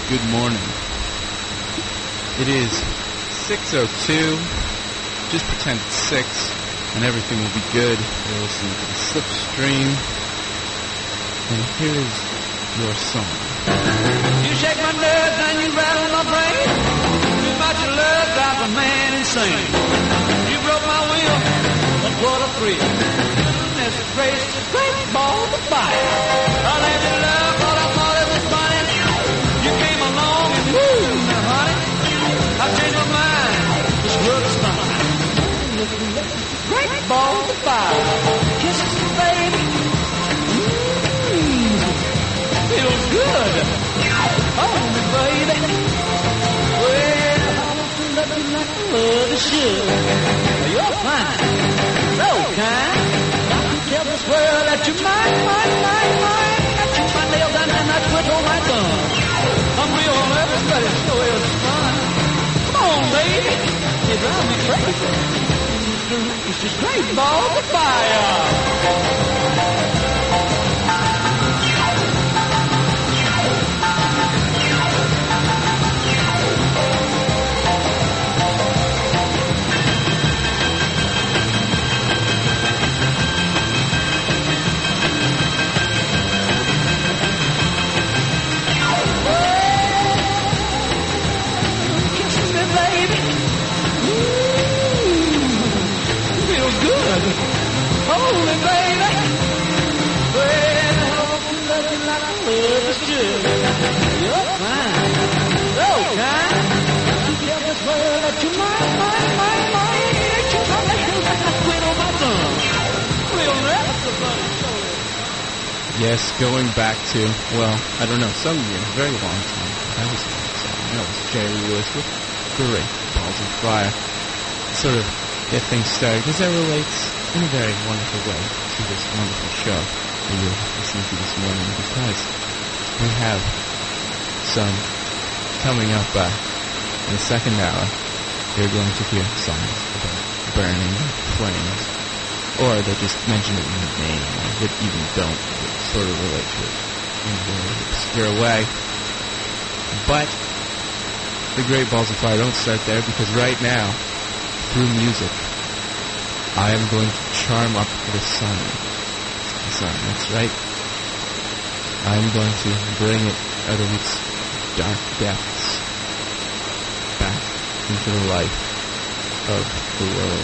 good morning. It is 6:02. Just pretend it's 6 and everything will be good. You're listening to the Slipstream. And here is your song. You shake my nerves and you rattle my brain. Too much love drives a man insane. You broke my will, but what a thrill. Goodness gracious, great balls of fire. I let you love what I thought it was funny. You came along and woo, now honey, I changed my mind. This world is fine. Great balls of fire. Kisses me, baby. Feels good. Oh, me, baby. Well, I want to love you like I love you should. You're fine. So kind. I can tell this world that you're mine. I chew my nails down and I twiddle my thumb. I'm real nervous, but it sure is fun. Come on, baby. You drive me crazy. It's just great balls of fire. Holy baby, well, I want to love you like I love you should. You're fine, so kind. You tell this world that you're mine. You tell me like I quit on my thumb. Real nervous about it. Yes, going back to, well, I don't know, some years, very long time. That was a good song. That was Jerry Lewis with Great Balls of Fire. Sort of get things started, because that relates in a very wonderful way to this wonderful show that you're listening to this morning, because we have some coming up in the second hour. You're going to hear songs about burning flames, or they just mention it in the name, or that even don't sort of relate to it in a very obscure way. But the Great Balls of Fire don't start there, because right now, through music, I am going to charm up the sun. The sun, that's right. I'm going to bring it out of its dark depths back into the light of the world.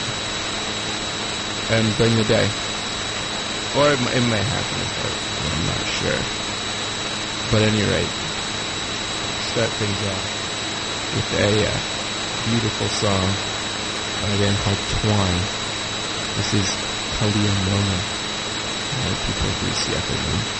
And bring the day. Or it may happen without, I'm not sure. But at any rate, start things off with a beautiful song by a band called Twine. This is Kalia Mona. A lot of people of Greasy Afternoon.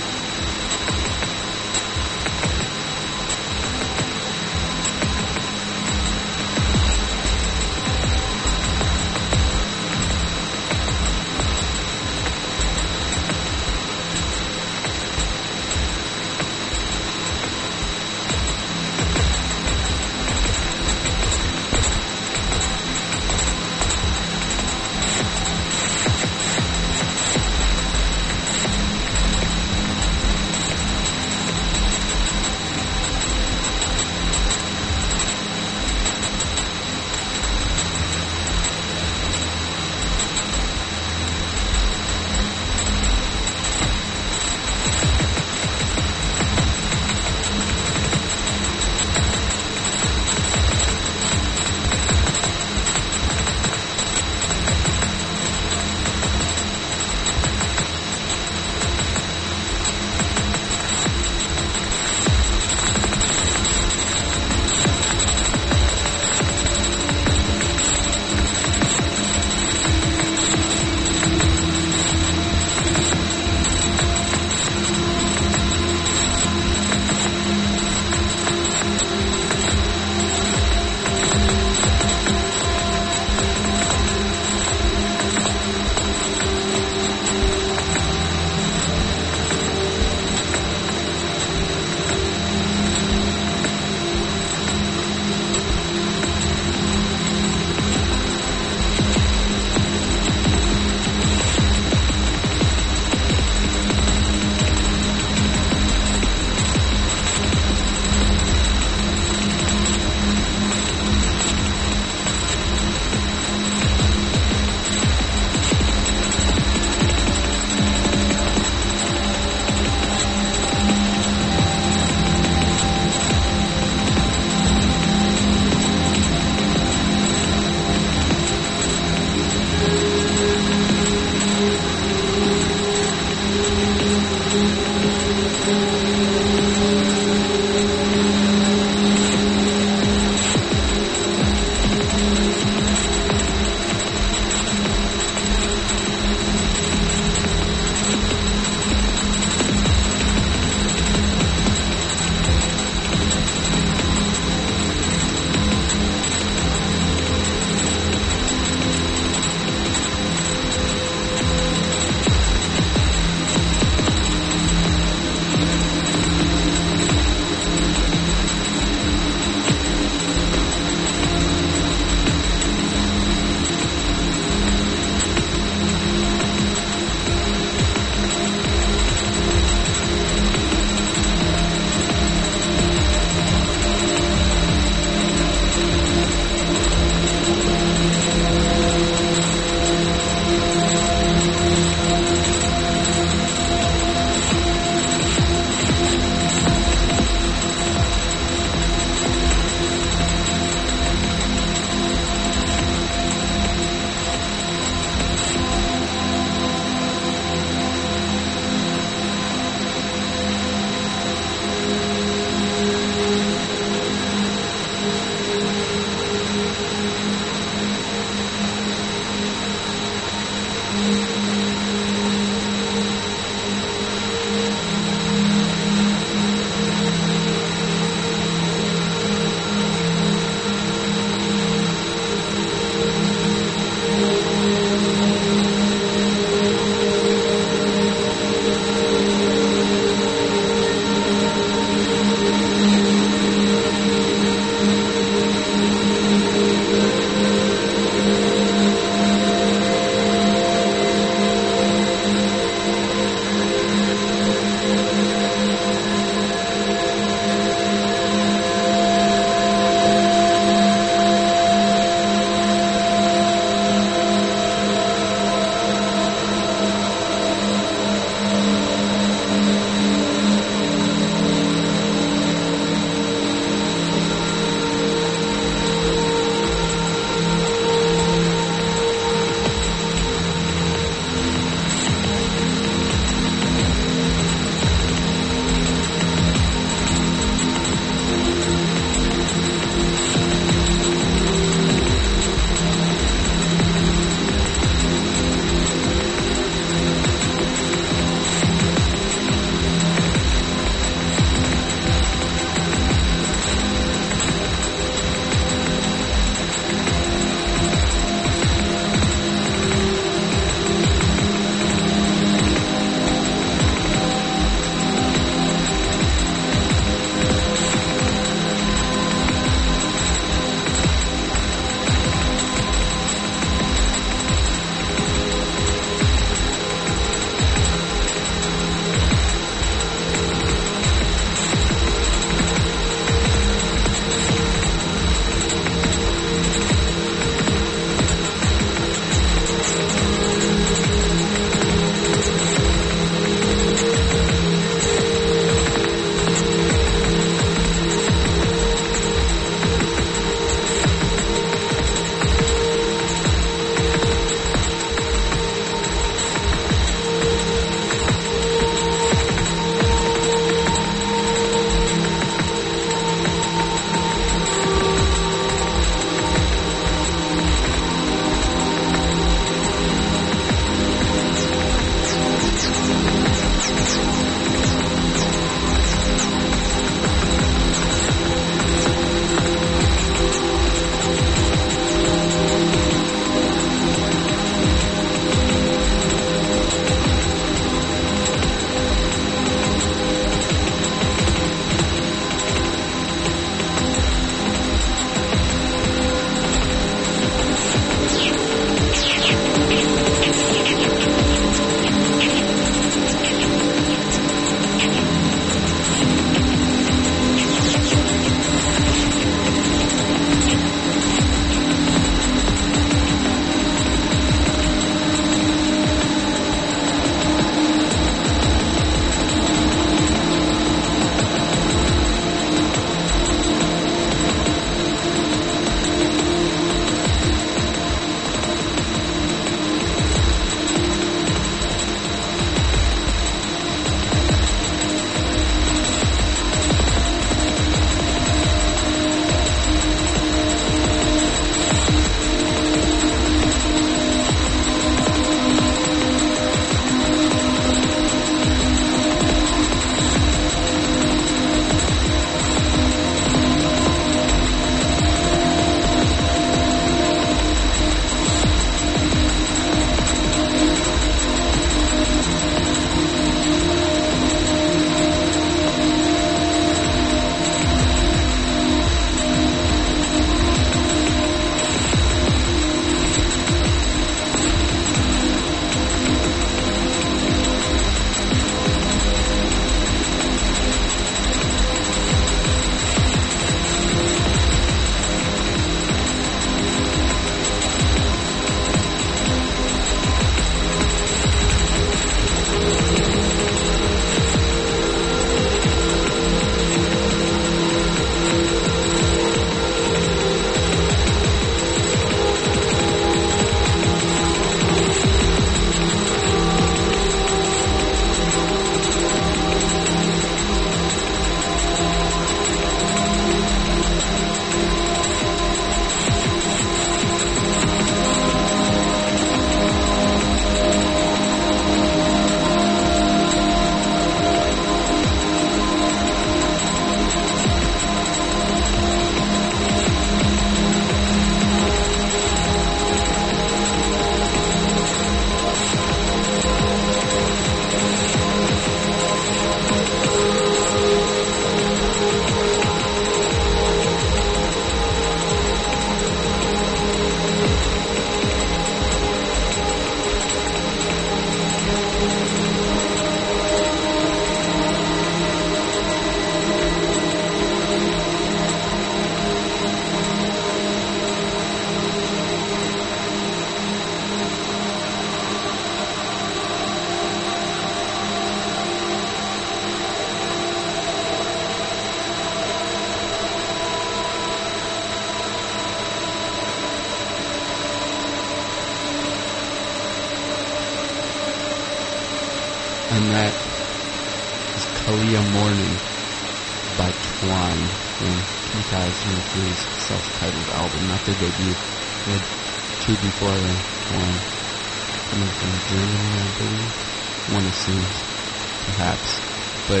And that is Kalia Morning by Twine from 2003's self-titled album, not their debut. They had two before then, one coming from Germany, I believe. One assumes, perhaps. But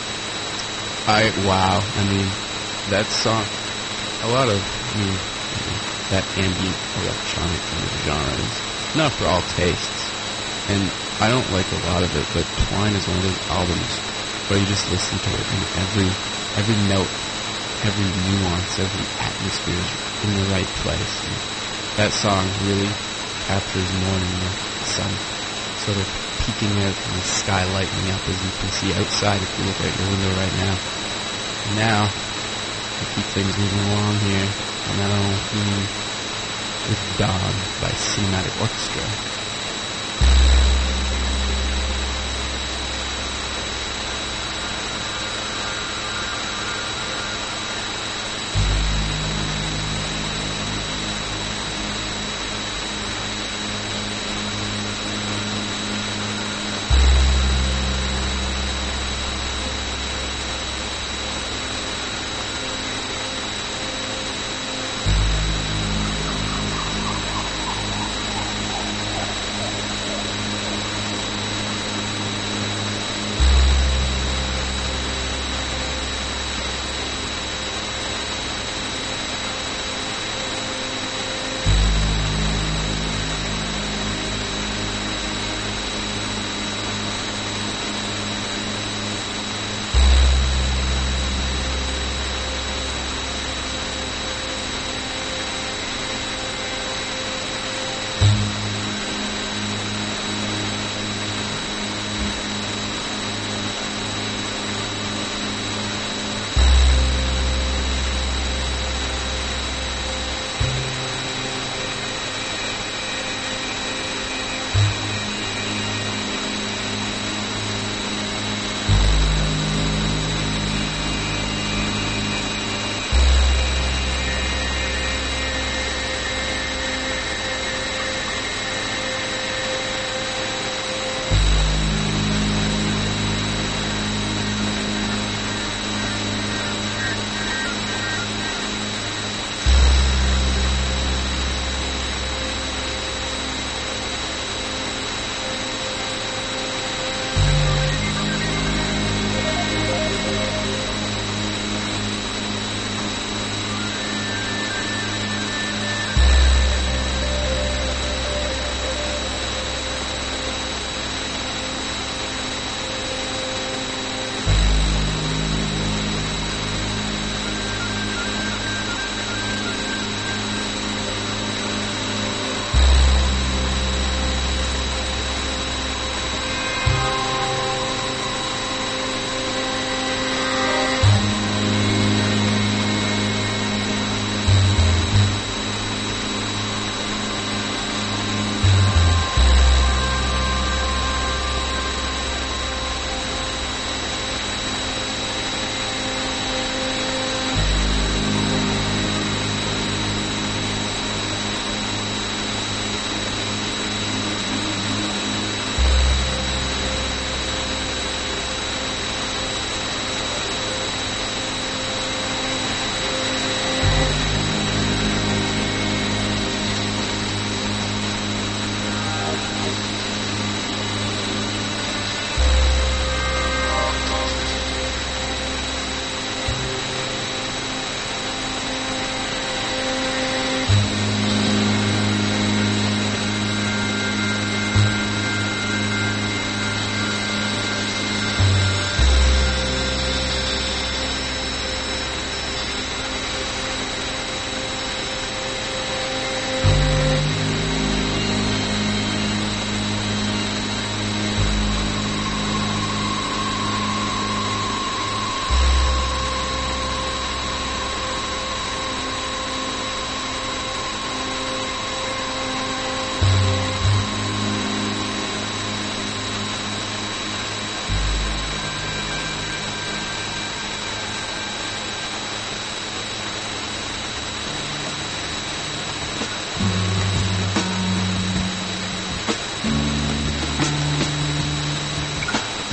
I mean, that song, a lot of, that ambient electronic kind of genre is not for all tastes. And I don't like a lot of it, but Twine is one of those albums where you just listen to it and every note, every nuance, every atmosphere is in the right place. And that song really captures morning, the sun sort of peeking out and the sky lighting up, as you can see outside if you look out your window right now. And now, to keep things moving along here, and that old theme with Dawn by Cinematic Orchestra.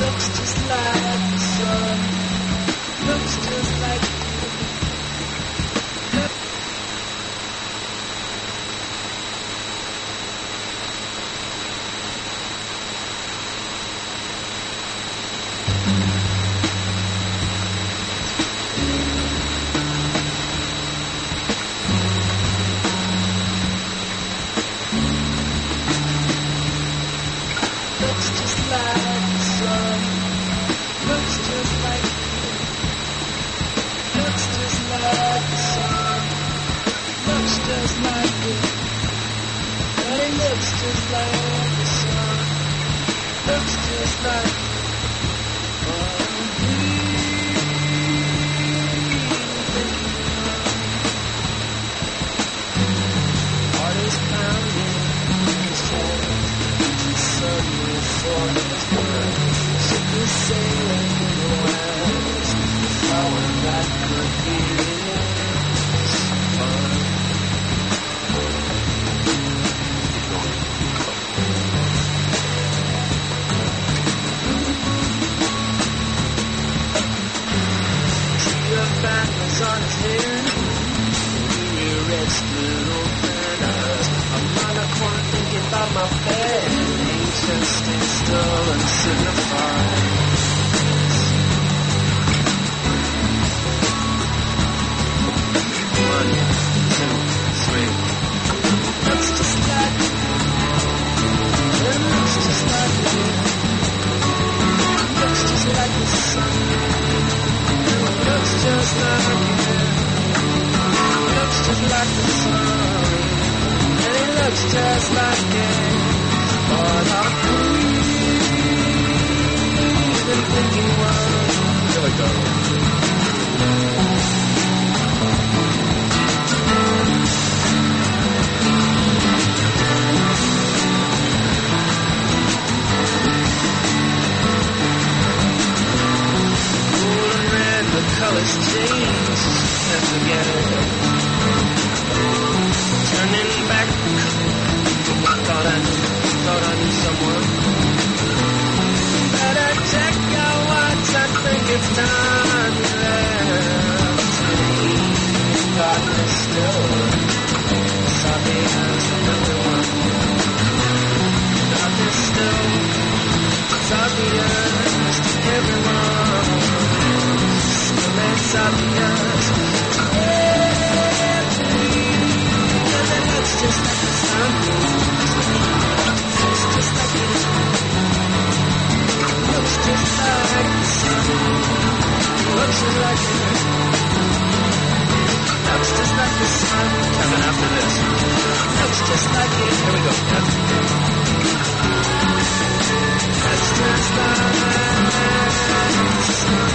looks just like the sun. Looks just like looks just like the sun. Looks just like looks just like the sun. Looks just like it. And it looks just like the sun. Looks just like heart is pounding his head. Suddenly for his words, simply sailing in the west, the flower that could be his fun. Tree of banners on his head, weary red split open eyes. I'm on a corner thinking about my bed. Just stay still and signify. 1, 2, 3. Looks just like it. It looks just like it. Looks just like the sun. Looks just like it. Looks just like the sun. And it looks just like it. But I'm thinking, well, here we go. Gold and red, the colors change, and forget it. Turning back, thought I knew someone. Better check your watch, I think it's time you left me. Darkness still, sorry as everyone. Darkness still, sorry as everyone. Still it's obvious to everyone. And it looks just like the sun. Looks just like it. Looks just like the sun. Looks just like it. Looks just like the sun. Coming after this. Looks just like it. Here we go. Looks just like the sun.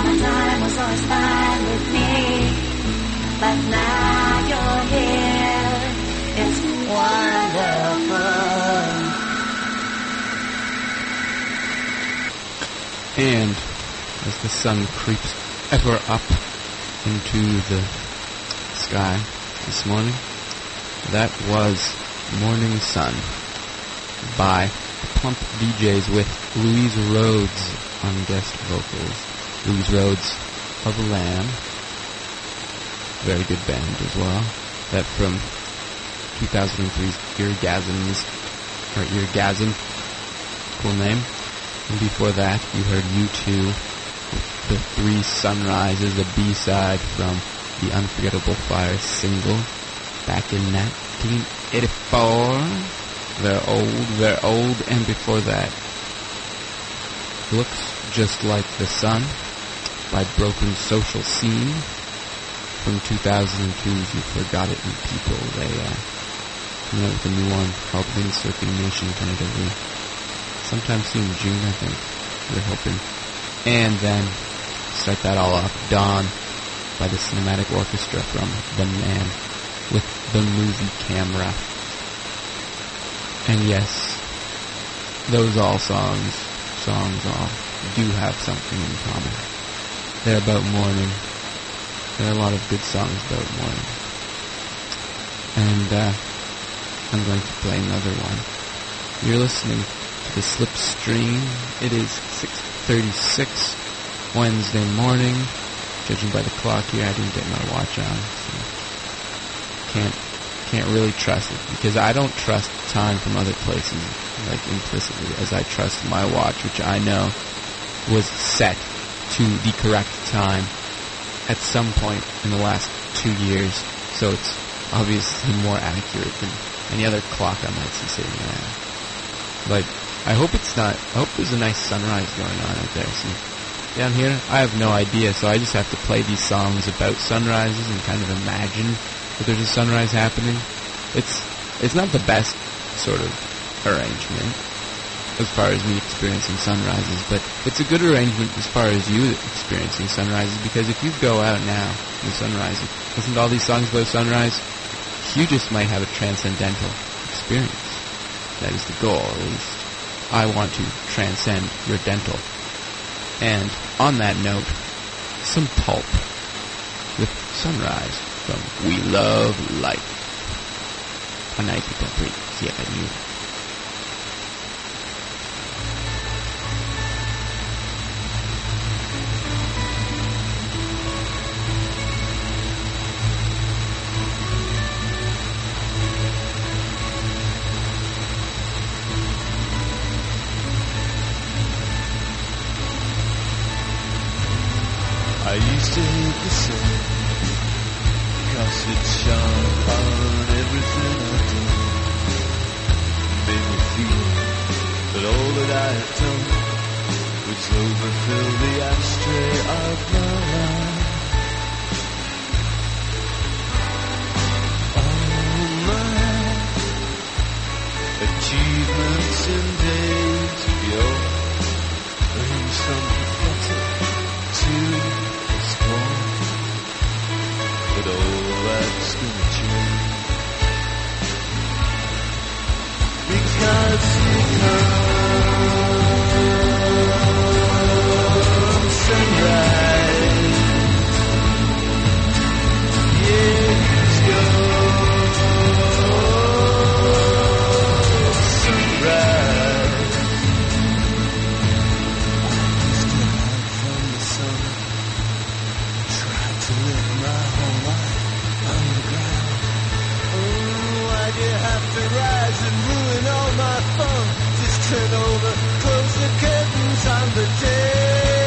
Summertime was always fine with me, but now you're here. It's wonderful. And as the sun creeps ever up into the sky this morning, that was Morning Sun by the Plump DJs with Louise Rhodes on guest vocals. Louise Rhodes of Lamb, very good band as well. That from 2003's Eargasm, cool name. And before that, you heard U2 with the Three Sunrises, a B-side from the Unforgettable Fire single back in 1984. They're old, and before that, Looks Just Like the Sun by Broken Social Scene from 2002's You Forgot It in People. They came out with a new one called Windsurfing Nation tentatively. Sometime soon, June, I think. We're hoping. And then, start that all off, Dawn by the Cinematic Orchestra from The Man with the Movie Camera. And yes, those all songs all do have something in common. They're about morning. There are a lot of good songs about morning. And I'm going to play another one. You're listening to the Slipstream. It is 6:36 Wednesday morning. Judging by the clock here, I didn't get my watch on, so can't really trust it, because I don't trust time from other places, like implicitly, as I trust my watch, which I know was set to the correct time at some point in the last 2 years, so it's obviously more accurate than any other clock I might see sitting around. But I hope there's a nice sunrise going on out there. See, down here, I have no idea, so I just have to play these songs about sunrises and kind of imagine that there's a sunrise happening. It's not the best sort of arrangement as far as me experiencing sunrises, but it's a good arrangement as far as you experiencing sunrises, because if you go out now in the sunrise, listen to all these songs about sunrise, you just might have a transcendental experience. That is the goal, at least. I want to transcend your dental. And on that note, some Pulp with Sunrise from We Love Life on 90.3 CFNU. I used to hate the sun, cause it shone on everything I do. Made me feel that all that I had done was overfill the ashtray of my life. All my achievements in days of yore bring some pathetic to but all that's gonna change, because you come sunrise, years go sunrise. Used to hide from the sun, tried to live my whole life underground. Oh, why'd you have to rise and ruin all my fun? Just turn over, close the curtains on the day.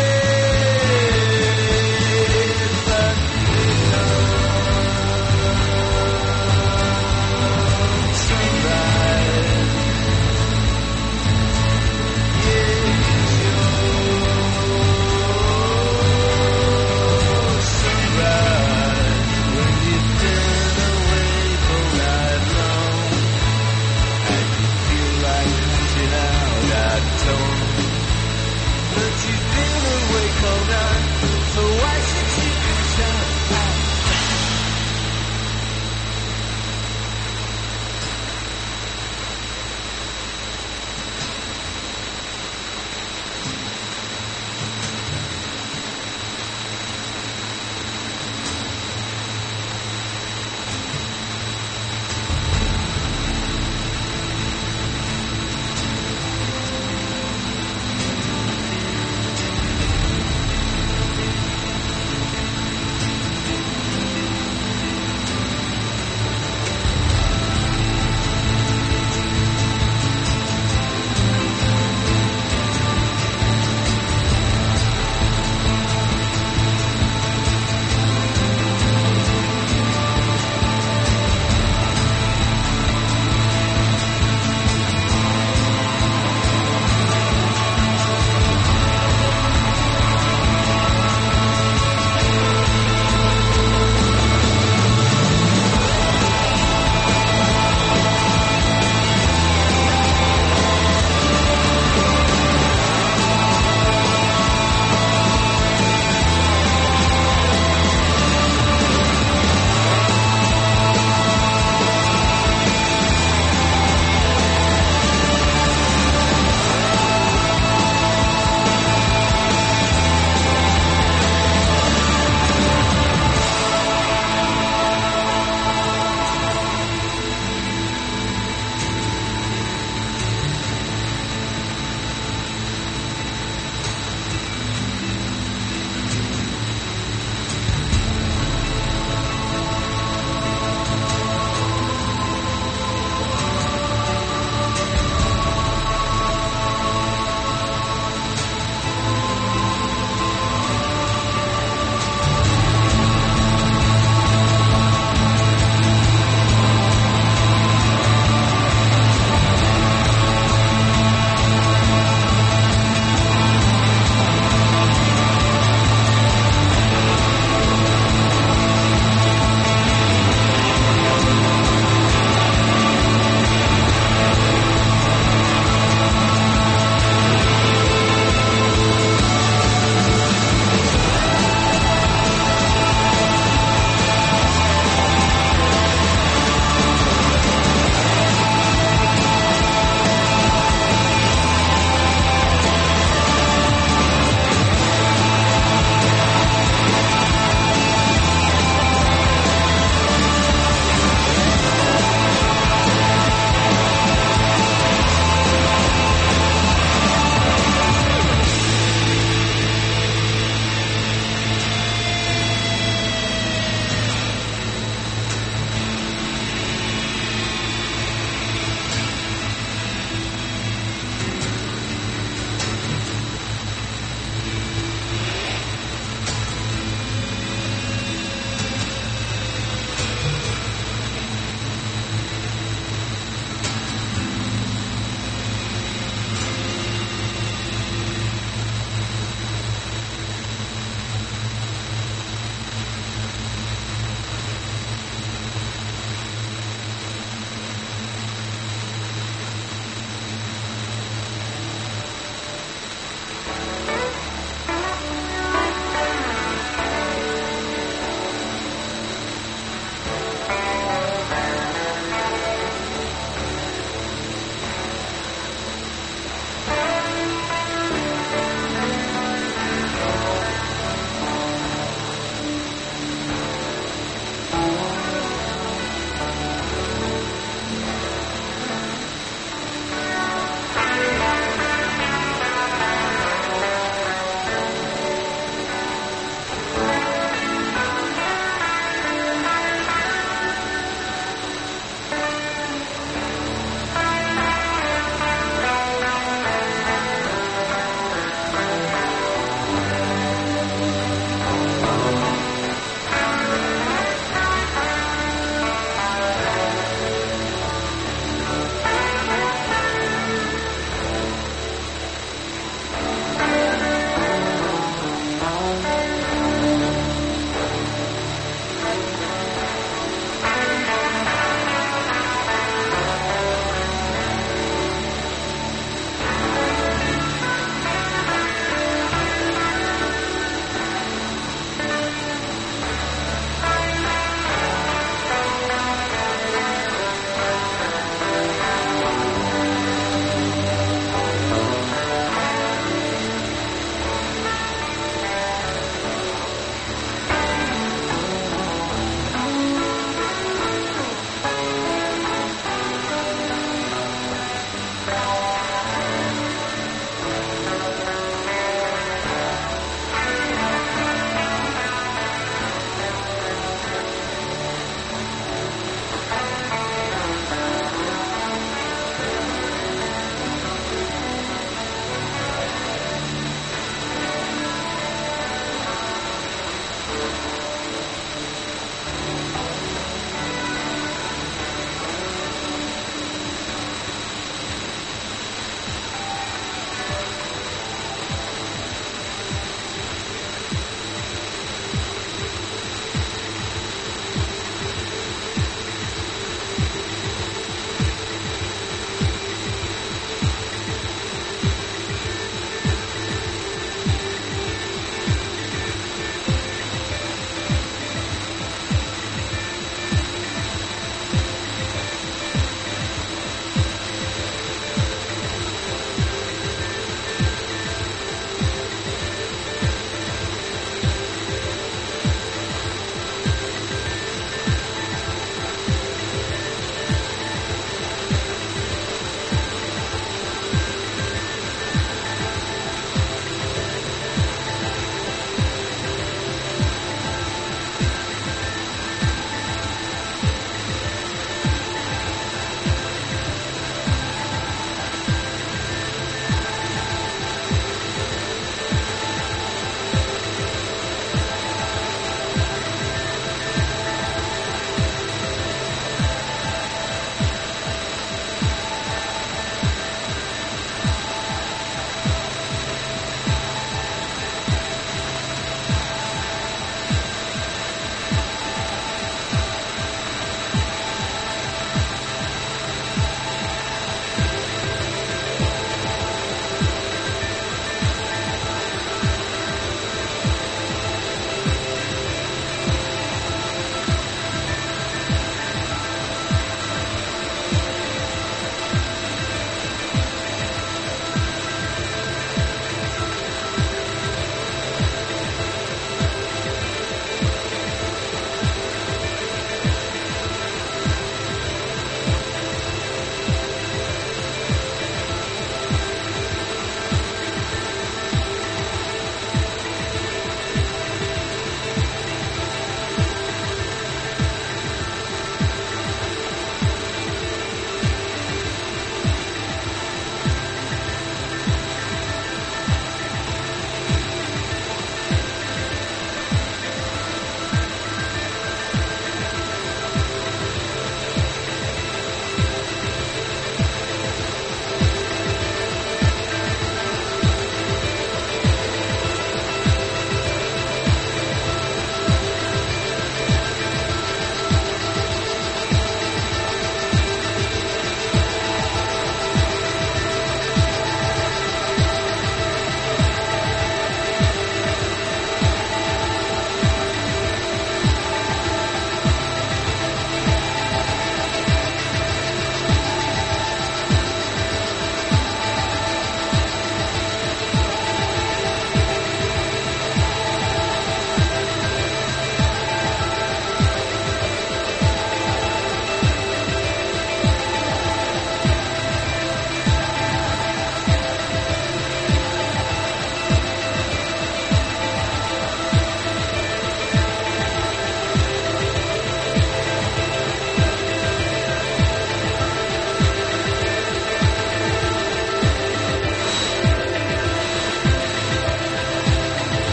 But you know, sunrise, years yours, sunrise, when you've been away for right long, and you feel like crashing out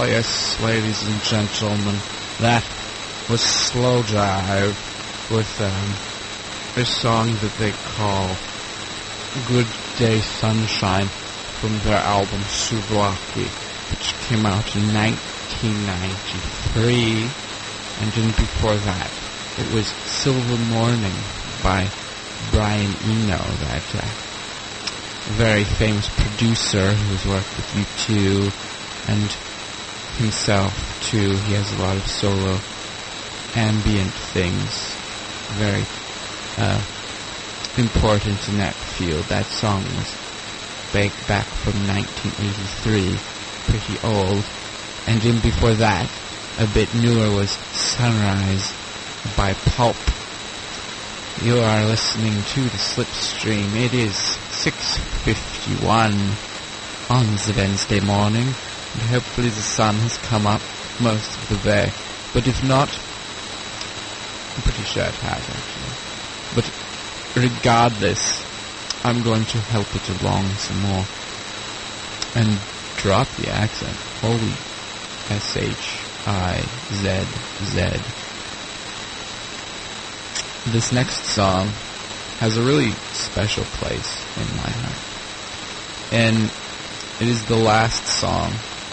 Oh yes, ladies and gentlemen, that was Slow Jive with a song that they call Good Day Sunshine from their album Souvlaki, which came out in 1993, and then before that it was Silver Morning by Brian Eno, that very famous producer who's worked with U2 and himself too. He has a lot of solo ambient things, very important in that field. That song was back from 1983, pretty old. And then before that, a bit newer, was Sunrise by Pulp. You are listening to the Slipstream. It is 6:51 on the Wednesday morning, and hopefully the sun has come up most of the way. But if not, I'm pretty sure it has actually. But regardless, I'm going to help it along some more and drop the accent. Holy S-H-I-Z-Z. This next song has a really special place in my heart. And it is the last song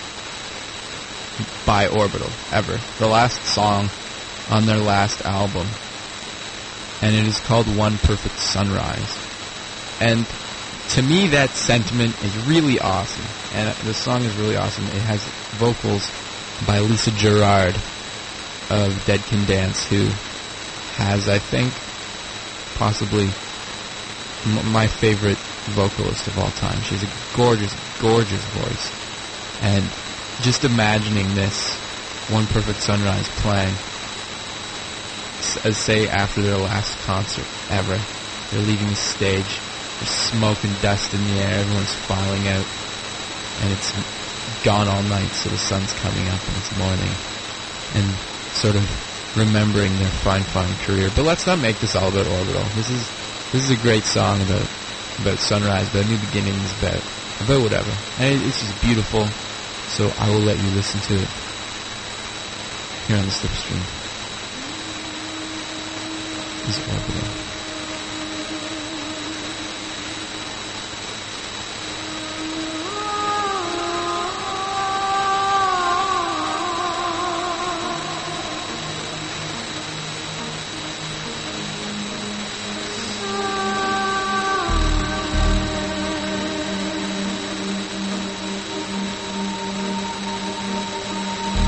by Orbital ever. The last song on their last album. And it is called One Perfect Sunrise. And to me that sentiment is really awesome. And the song is really awesome. It has vocals by Lisa Gerrard of Dead Can Dance, who has, I think, possibly my favorite vocalist of all time. She has a gorgeous, gorgeous voice. And just imagining this One Perfect Sunrise playing, say after their last concert ever, they're leaving the stage, there's smoke and dust in the air, everyone's filing out, and it's gone all night, so the sun's coming up and it's morning, and sort of remembering their fine career. But let's not make this all about Orbital. This is a great song about sunrise, about new beginnings, about whatever. And it's just beautiful, so I will let you listen to it here on the Slipstream. This is Orbital.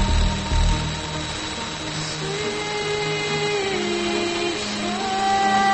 Sweet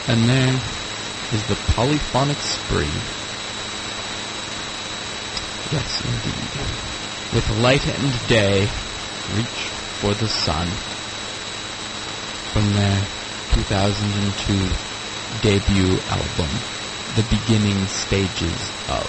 And there is the Polyphonic Spree. Yes, indeed. With light and day, reach for the sun. From their 2002 debut album, The Beginning Stages of.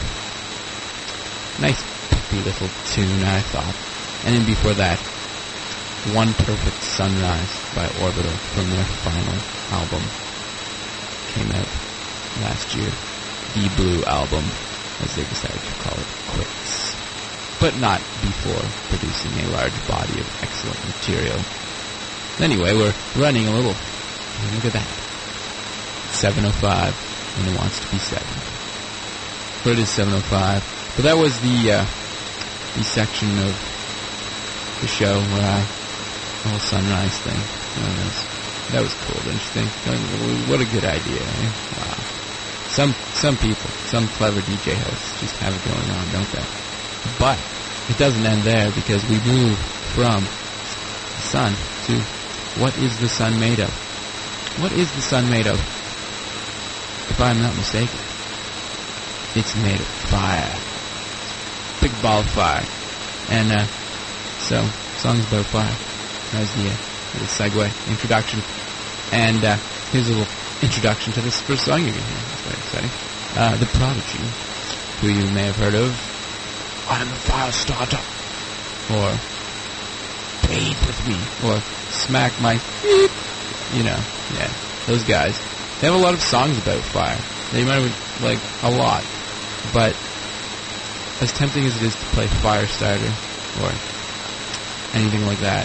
Nice, peppy little tune, I thought. And then before that, One Perfect Sunrise by Orbital from their final album. Came out last year. The Blue Album, as they decided to call it quits. But not before producing a large body of excellent material. Anyway, we're running a little. Look at that. 7:05, and it wants to be 7. But it is 7:05. But that was the section of the show where the whole sunrise thing. That was cool, don't you think? What a good idea, eh? Wow. Some people, some clever DJ hosts just have it going on, don't they? But it doesn't end there, because we move from the sun to what is the sun made of? What is the sun made of? If I'm not mistaken, it's made of fire. Big ball of fire. And so, songs about fire. There's the little segue, introduction. And here's a little introduction to this first song you're going to hear. It's very exciting. The Prodigy, who you may have heard of. I'm a fire starter. Or Bathe with me. Or Smack my beep. You know, yeah, those guys. They have a lot of songs about fire. They might have, like, a lot. But as tempting as it is to play Firestarter or anything like that,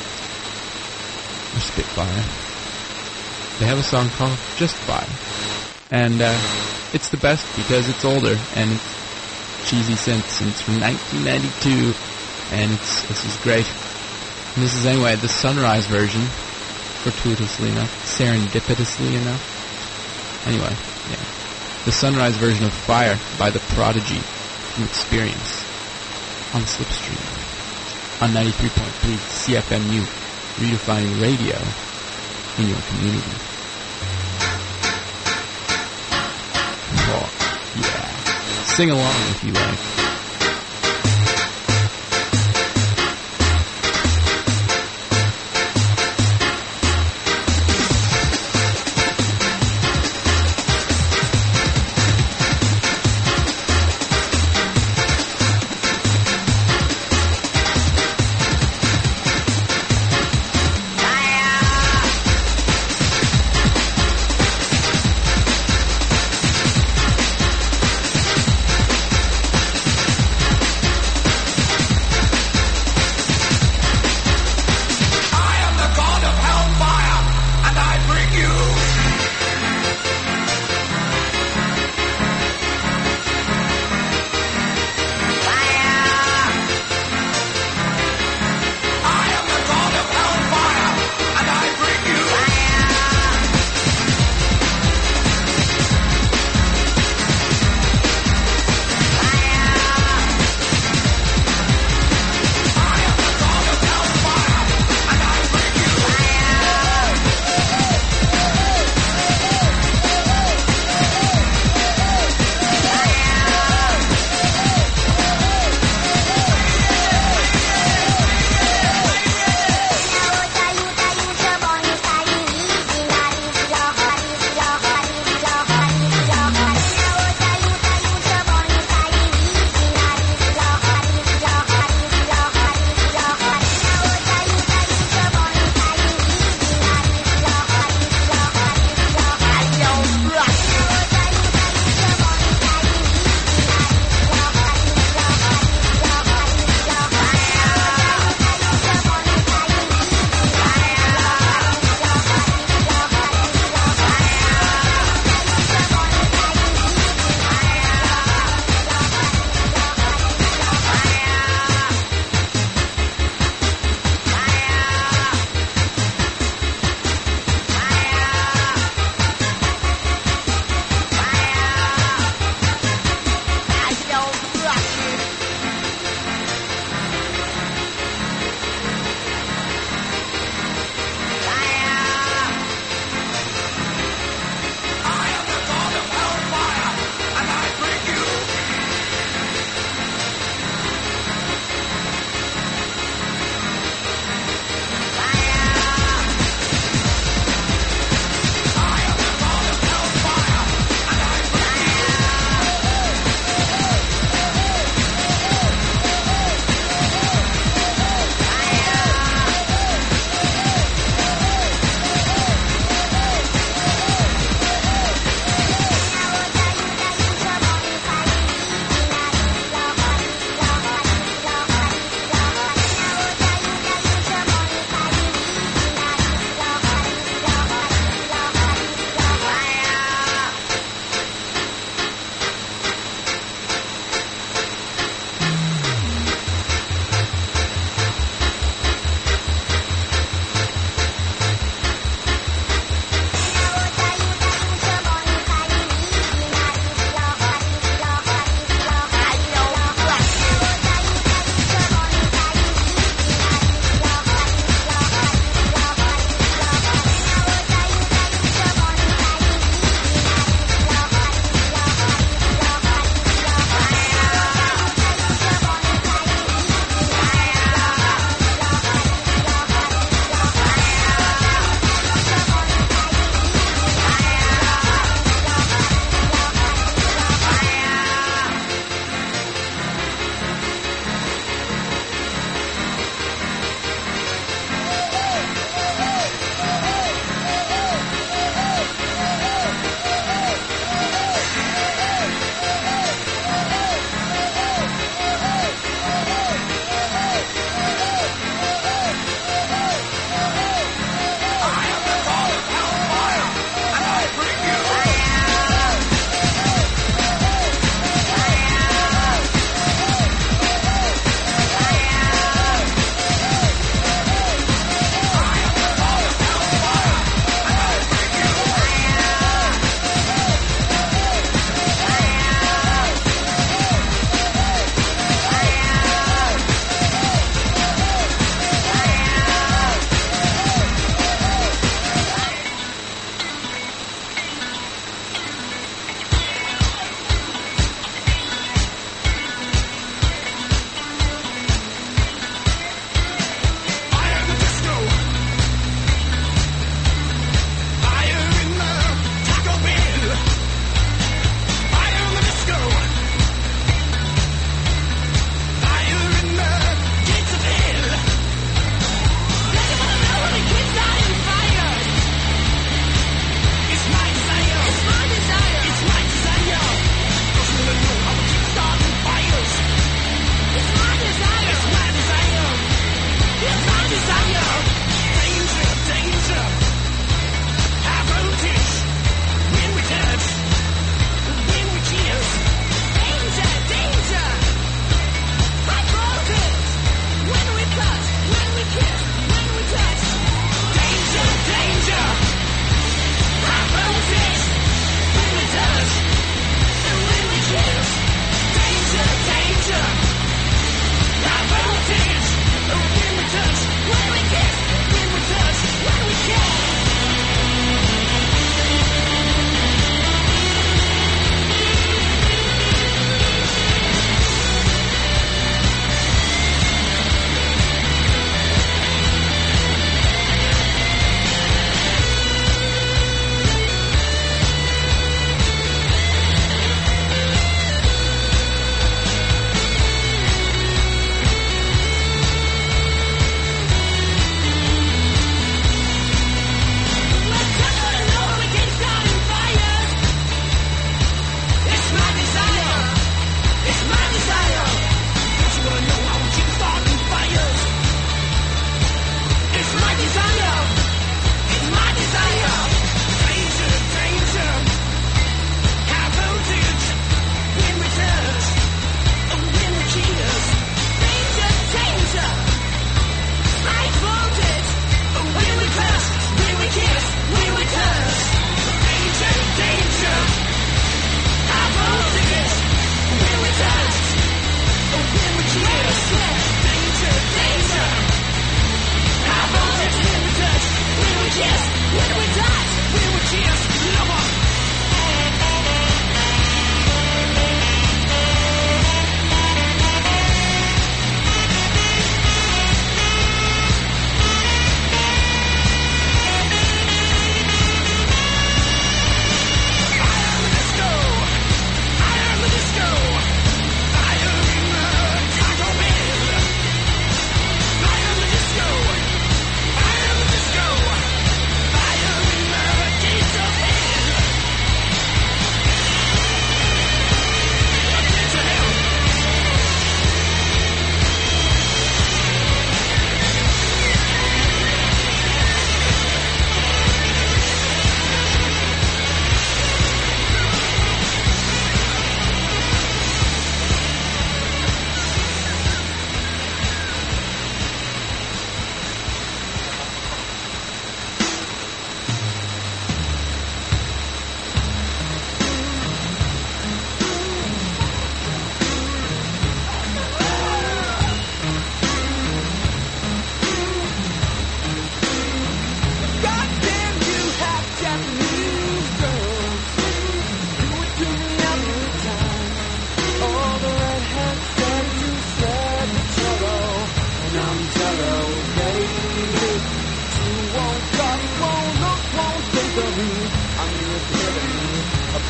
or Spitfire, they have a song called Just Fire. And it's the best because it's older and it's cheesy synths, and it's from 1992, and this is great. And this is, anyway, the Sunrise version, fortuitously enough, serendipitously enough. Anyway, yeah. The Sunrise version of Fire by The Prodigy from Experience on Slipstream on 93.3 CFMU, redefining radio in your community. Oh, yeah. Sing along if you like.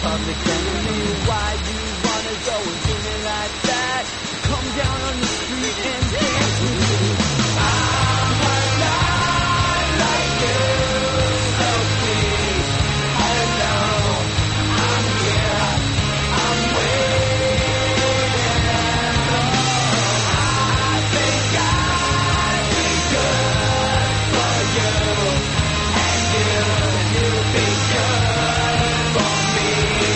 public enemy. Why you wanna go and do me like that? Come down on the street and dance with me. I'm alive like you, Sophie. Hello, I'm here, I'm waiting. I think I'd be good for you, and you'd be good for me.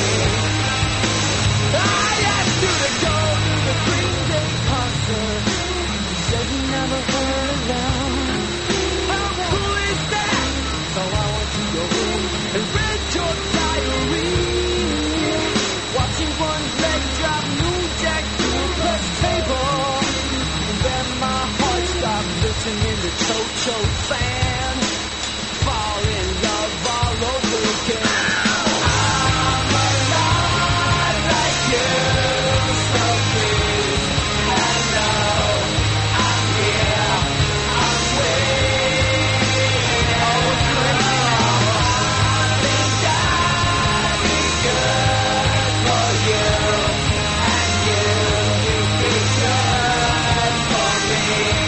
I asked you to go to the Green Day concert. You said you never heard of them. How cool is that? So I went to your room and read your diary. Watching one leg drop New Jack to a press table. And then my heart stopped listening to Cho-Cho Fan. Fall in love all over again. I'm alive like you, Sophie. Hello, I'm here, I'm waiting. Oh, girl, I think I'd be good for you, and you'd be good for me.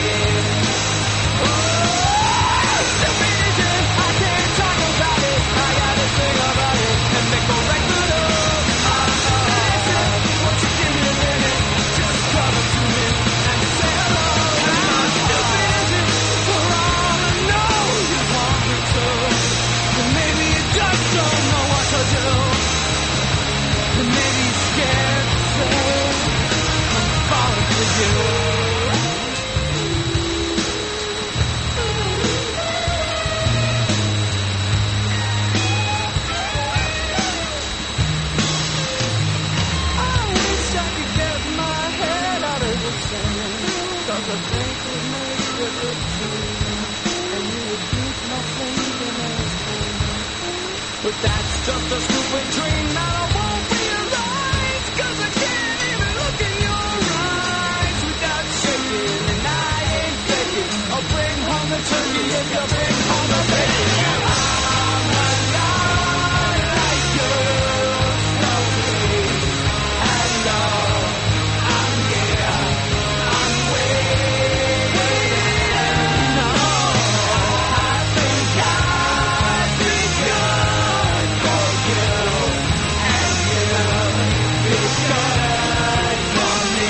The reason I can't talk about it, I gotta sing about it and make a record of. Listen, won't you give me a minute? Just come up to me and say hello. I'm stupid, is it? For all I know, you want me to. And maybe you just don't know what to do. And maybe you're scared to say, I'm falling for you. I wish I could get my head out of the sand, 'cause I think we'd make a good team, and you would keep my faith in us. But that's just a stupid dream that I won't realize, 'cause I can't even look in your eyes without shaking, and I ain't faking. I'll bring home the turkey if you bring home the bacon. I'm alive like you, Sophie. Hello, I'm here, I'm waiting. No, I think I'd be good for you, and you'd be good for me.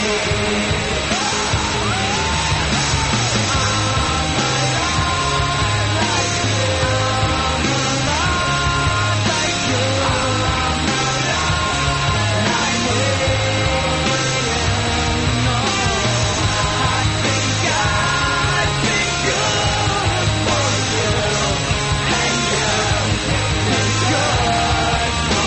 I'm alive like you, I'm alive like you, I'm alive, and I'm waiting. No, I think I'd be good for you, and you'd be good for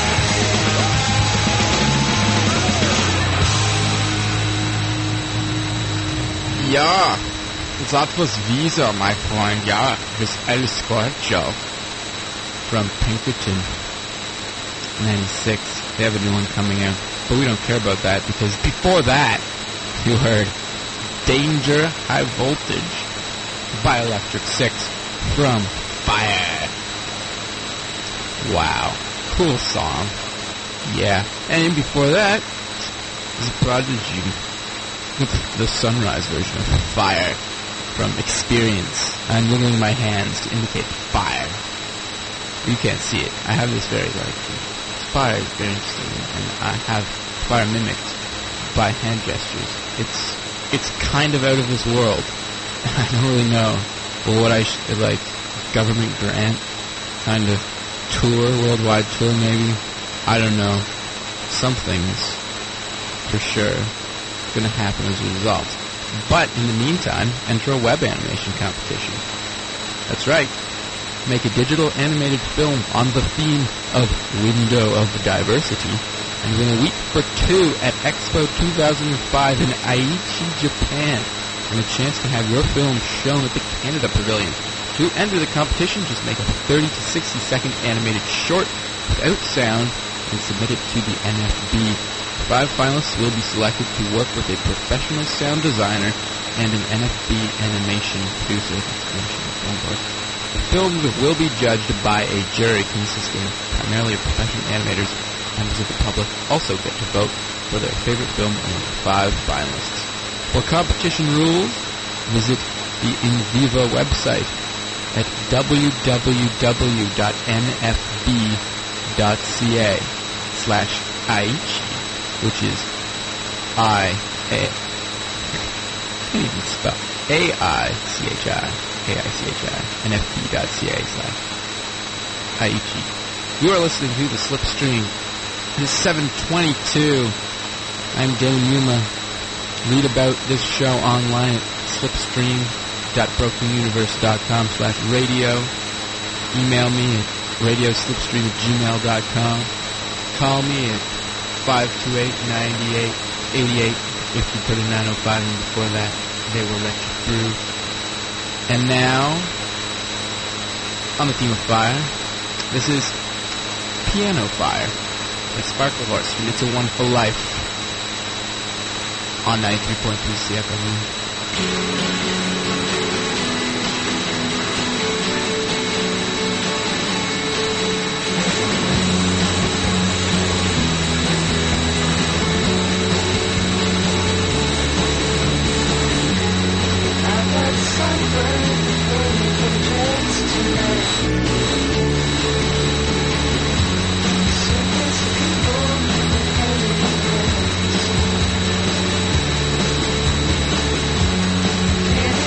Ja, that was Visa, my friend. Ja, with El Scorcho from Pinkerton 96. They have a new one coming out, but we don't care about that because before that, you heard Danger High Voltage by Electric Six from Fire. Wow, cool song. Yeah, and before that was Prodigy with the Sunrise version of Fire from Experience. I'm wiggling my hands to indicate fire. You can't see it. I have this very fire is very interesting, and I have fire mimicked by hand gestures. It's kind of out of this world. I don't really know. Well, what I like government grant kind of tour, worldwide tour maybe. I don't know. Something's for sure going to happen as a result. But in the meantime, enter a web animation competition. That's right. Make a digital animated film on the theme of Window of Diversity and win a week for two at Expo 2005 in Aichi, Japan, and a chance to have your film shown at the Canada Pavilion. To enter the competition, just make a 30 to 60 second animated short without sound and submit it to the NFB. 5 finalists will be selected to work with a professional sound designer and an NFB animation producer. The films will be judged by a jury consisting primarily of professional animators members of the public also get to vote for their favorite film among the 5 finalists. For competition rules, visit the Inviva website at www.nfb.ca/aichi, which is can't even spell AICHI, nfb.ca/aichi. You are listening to the Slipstream. It is 7:22. I'm Dane Yuma. Read about this show online at slipstream.brokenuniverse.com/radio. Email me at radioslipstream@gmail.com. Call me at 528-9888. If you put a 905 in before that, they will let you through. And now, on the theme of fire, this is Piano Fire by Sparkle Horse from It's a Wonderful Life on 93.3 CFMU. Thank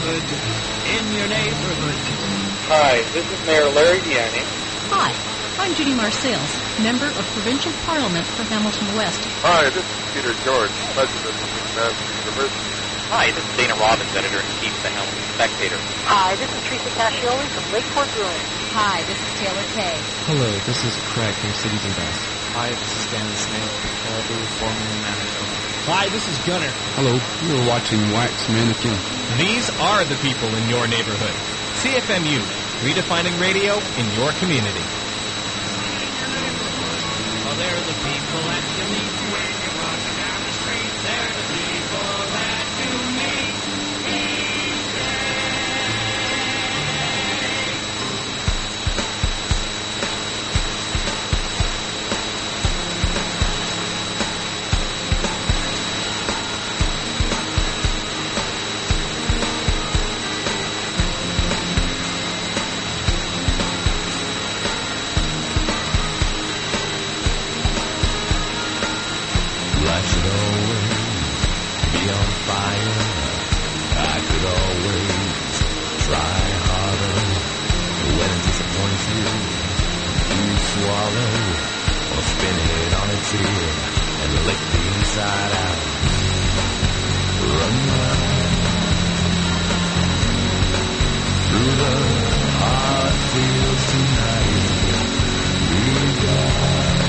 neighborhood. In your neighborhood. Hi, this is Mayor Larry Diani. Hi, I'm Judy Marsails, Member of Provincial Parliament for Hamilton West. Hi, this is Peter George, President of McMaster University. Hi, this is Dana Robbins, Editor-in-Chief of the Hamilton Spectator. Hi, this is Teresa Cascioli from Lakeport Brewing. Hi, this is Taylor Kay. Hello, this is Craig from Cities and Best. Hi, this is Stanley Smith, Caribou, formerly Manitoba. Hi, this is Gunner. Hello, you're watching Wax Mannequin. These are the people in your neighborhood. CFMU, redefining radio in your community. Oh, they're the people that you meet when you're walking down the street. They're the people that you meet each day. Life should always be on fire. I could always try harder. When it disappoints you, you swallow or spin it on a tear and lick the inside out. Run through the hard fields tonight. Be gone.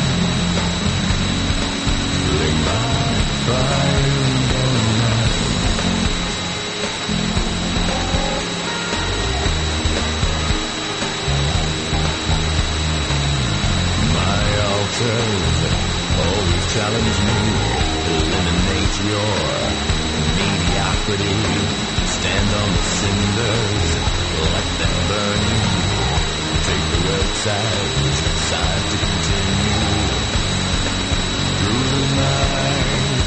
Lick my fire tonight. My altars always challenge me. Eliminate your mediocrity. Stand on the cinders, let them burn you. Take the red side, decide to continue. Through the night,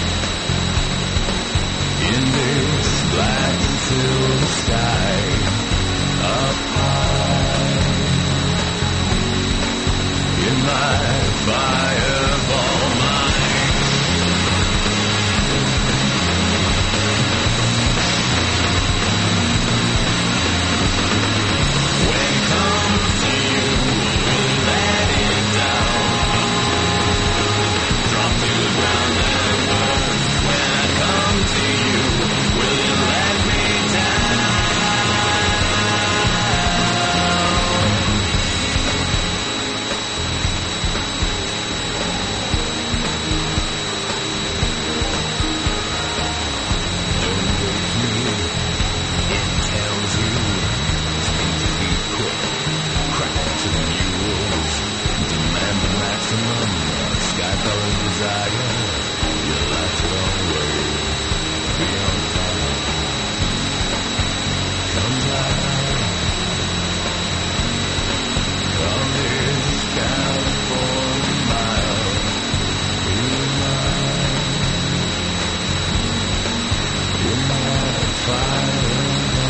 in this black and silver sky, up high, in my fireball mind. When it comes to you, we'll let it down. Drop to the ground and burn. When I come to you, will you let me down? Don't wake me. It tells you speed to be quick. Crack to the mules. Demand the maximum. Sky-colored desire. Your life should always be on fire. Come down on this California mile. You're my fire.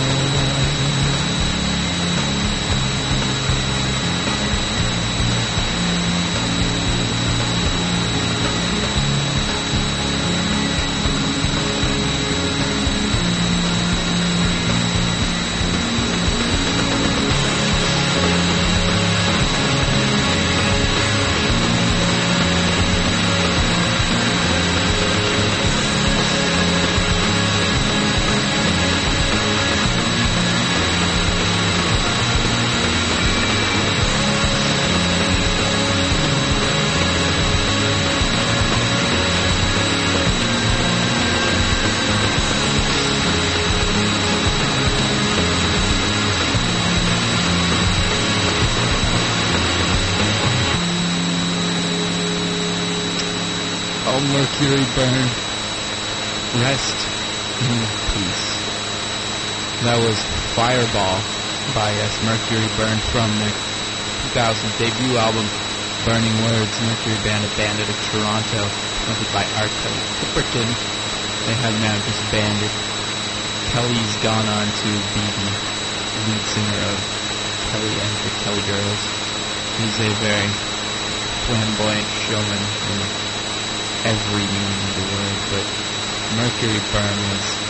Oh, Mercury Burn. Rest in peace. That was Fireball by Mercury Burn from their 2000 debut album, Burning Words. Mercury Band, a band out of Toronto, fronted by R. Kelly Clipperton. They have now disbanded. Kelly's gone on to be the lead singer of Kelly and the Kelly Girls. He's a very flamboyant showman in every meaning of the word, but Mercury Burn was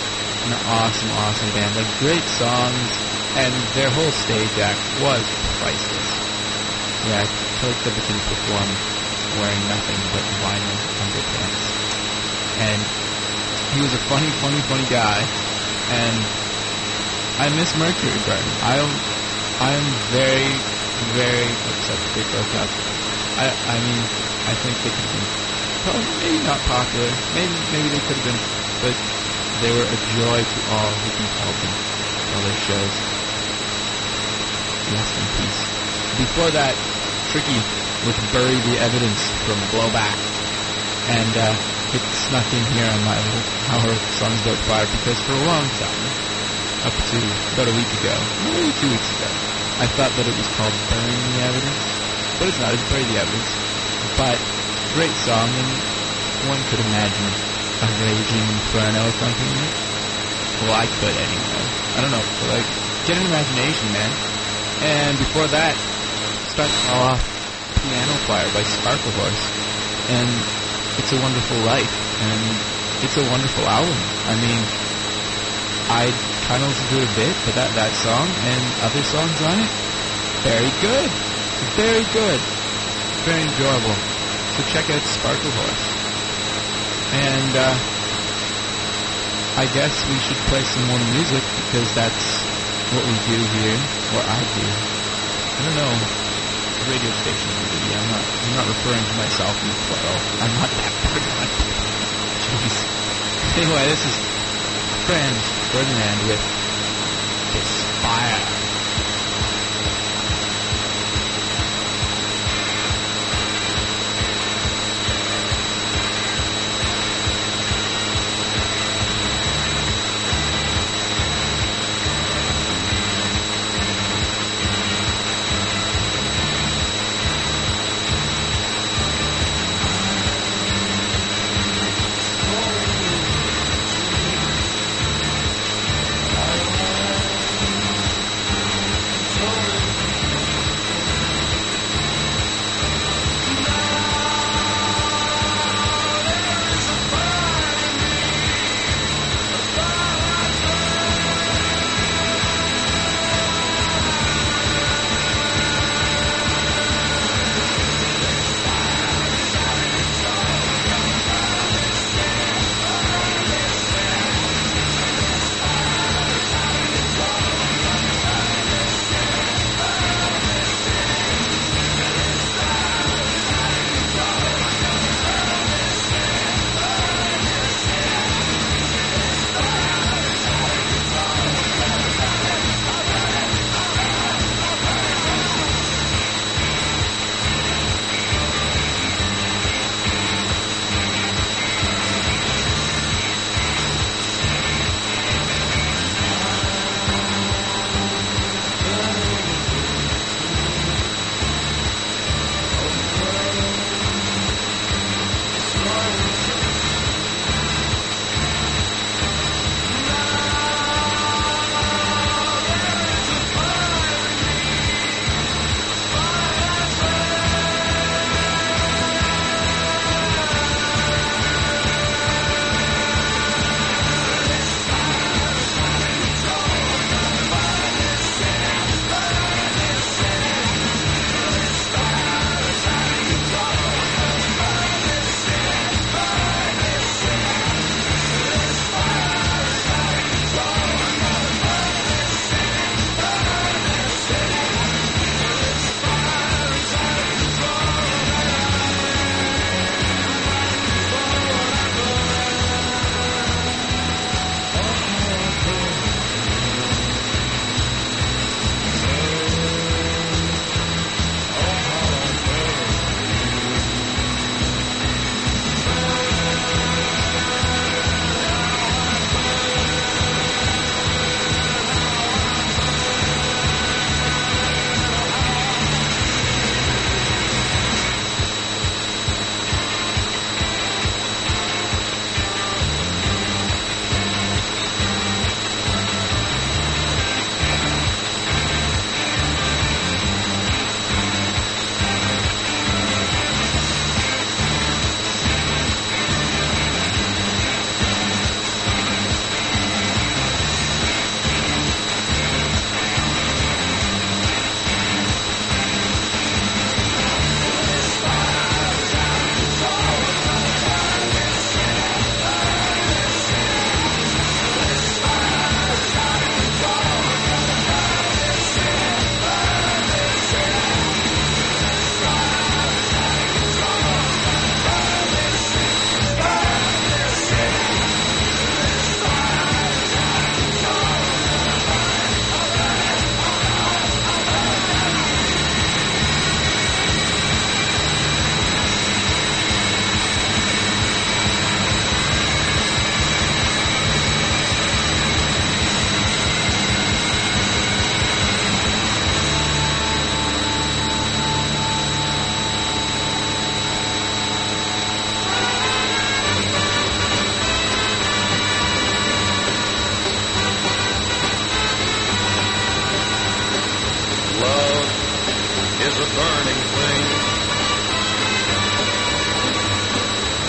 an awesome, awesome band. Like, great songs, and their whole stage act was priceless. Yeah, Kelly Clifton performed wearing nothing but vinyl underpants. And he was a funny, funny, funny guy, and I miss Mercury Burn. I am very, very upset that they broke up. I mean, I think they could have been probably maybe not popular, maybe they could have been, but they were a joy to all who compelled them to all their shows. Rest in peace. Before that, Tricky with Bury the Evidence from Blowback, and it snuck in here on my little Hour of Songs About Fire because for a long time, up to about a week ago, maybe 2 weeks ago, I thought that it was called Burying the Evidence, but it's not, it's Bury the Evidence. But great song, and one could imagine a raging inferno accompanying it. Well, I could anyway. I don't know, but like, get an imagination, man. And before that, start off Piano Fire by Sparkle Horse, and It's a Wonderful Life, and it's a wonderful album. I mean, I kind of listened to it a bit, but that song and other songs on it, very good, very good, very enjoyable. So check out Sparkle Horse. And I guess we should play some more music because that's what we do here, or I do. I don't know, radio station really. I'm not referring to myself in the plural. I'm not that Ferdinand. Jeez. Anyway, this is friend Ferdinand with Aspire.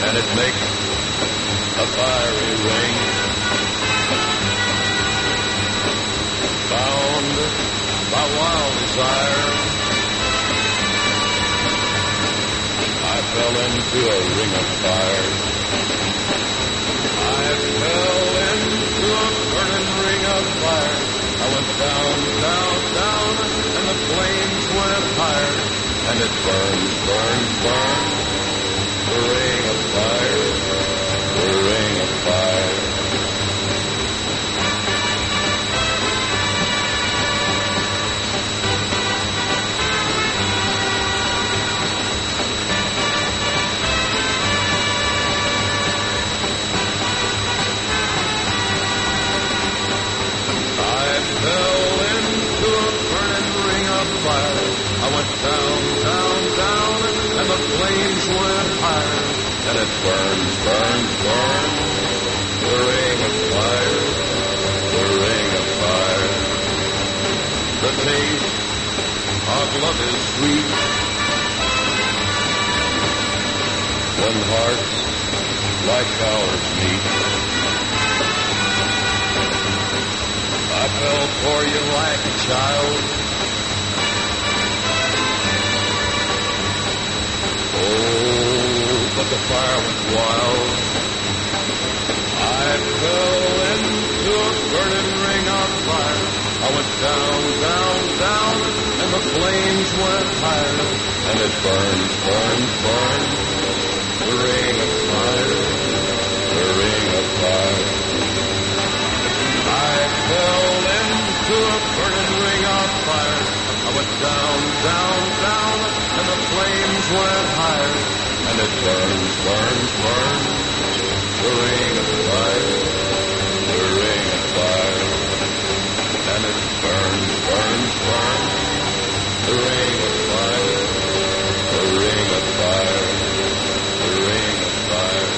and it makes a fiery ring. Bound by wild desire, I fell into a ring of fire. I fell into a burning ring of fire. I went down, down, down, and the flames went higher. And it burns, burns, burns, the ring of fire, the ring of fire. I went down, down, down, and the flames went higher. And it burns, burns, burns, the ring of fire, the ring of fire. The taste of love is sweet when hearts like ours meet. I fell for you like a child. Oh, but the fire was wild. I fell into a burning ring of fire. I went down, down, down, and the flames went higher. And it burns, burns, burns, the ring of fire, the ring of fire. I fell into a burning ring of fire. I went down, down, down, and the flames went higher. And it burns, burns, burns, the ring of fire, the ring of fire. And it burns, burns, burns, the ring of fire, the ring of fire, the ring of fire.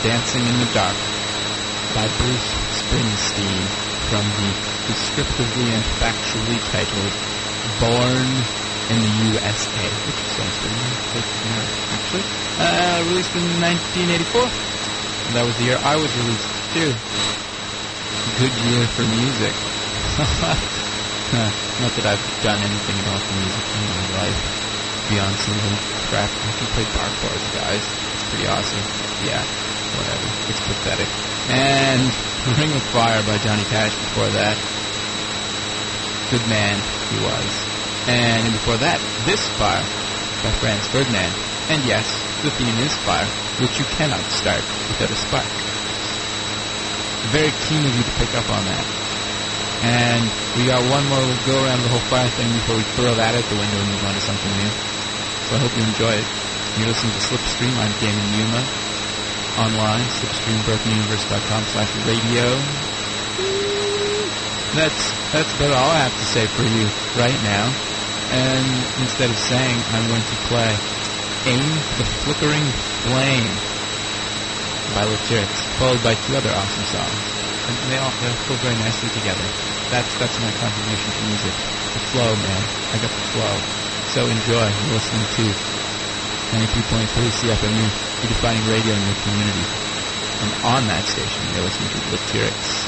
Dancing in the Dark by Bruce Springsteen from the descriptively and factually titled Born in the USA, which sounds pretty nice, actually. Released in 1984. That was the year I was released, too. Good year for music. Not that I've done anything at all for music in my life beyond some little crap. I can play bar chords, guys. It's pretty awesome. Yeah, whatever. It's pathetic. And Ring of Fire by Johnny Cash before that. Good man he was. And before that, This Fire by Franz Ferdinand. And yes, the theme is fire, which you cannot start without a spark. Very keen of you to pick up on that. And we got one more go around the whole fire thing before we throw that out the window and move on to something new. So I hope you enjoy it. You're listening to Slipstream. I'm Damon Yuma. Online, slipstream.brokenuniverse.com/radio. That's about all I have to say for you right now. And instead of saying, I'm going to play Aim the Flickering Flame by Lyrics, followed by two other awesome songs. And they all go very nicely together. That's my contribution to music. The flow, man. I got the flow. So enjoy. You're listening to 93.3 CFMU, redefining radio in your community. And on that station, you're listening to Lyrics.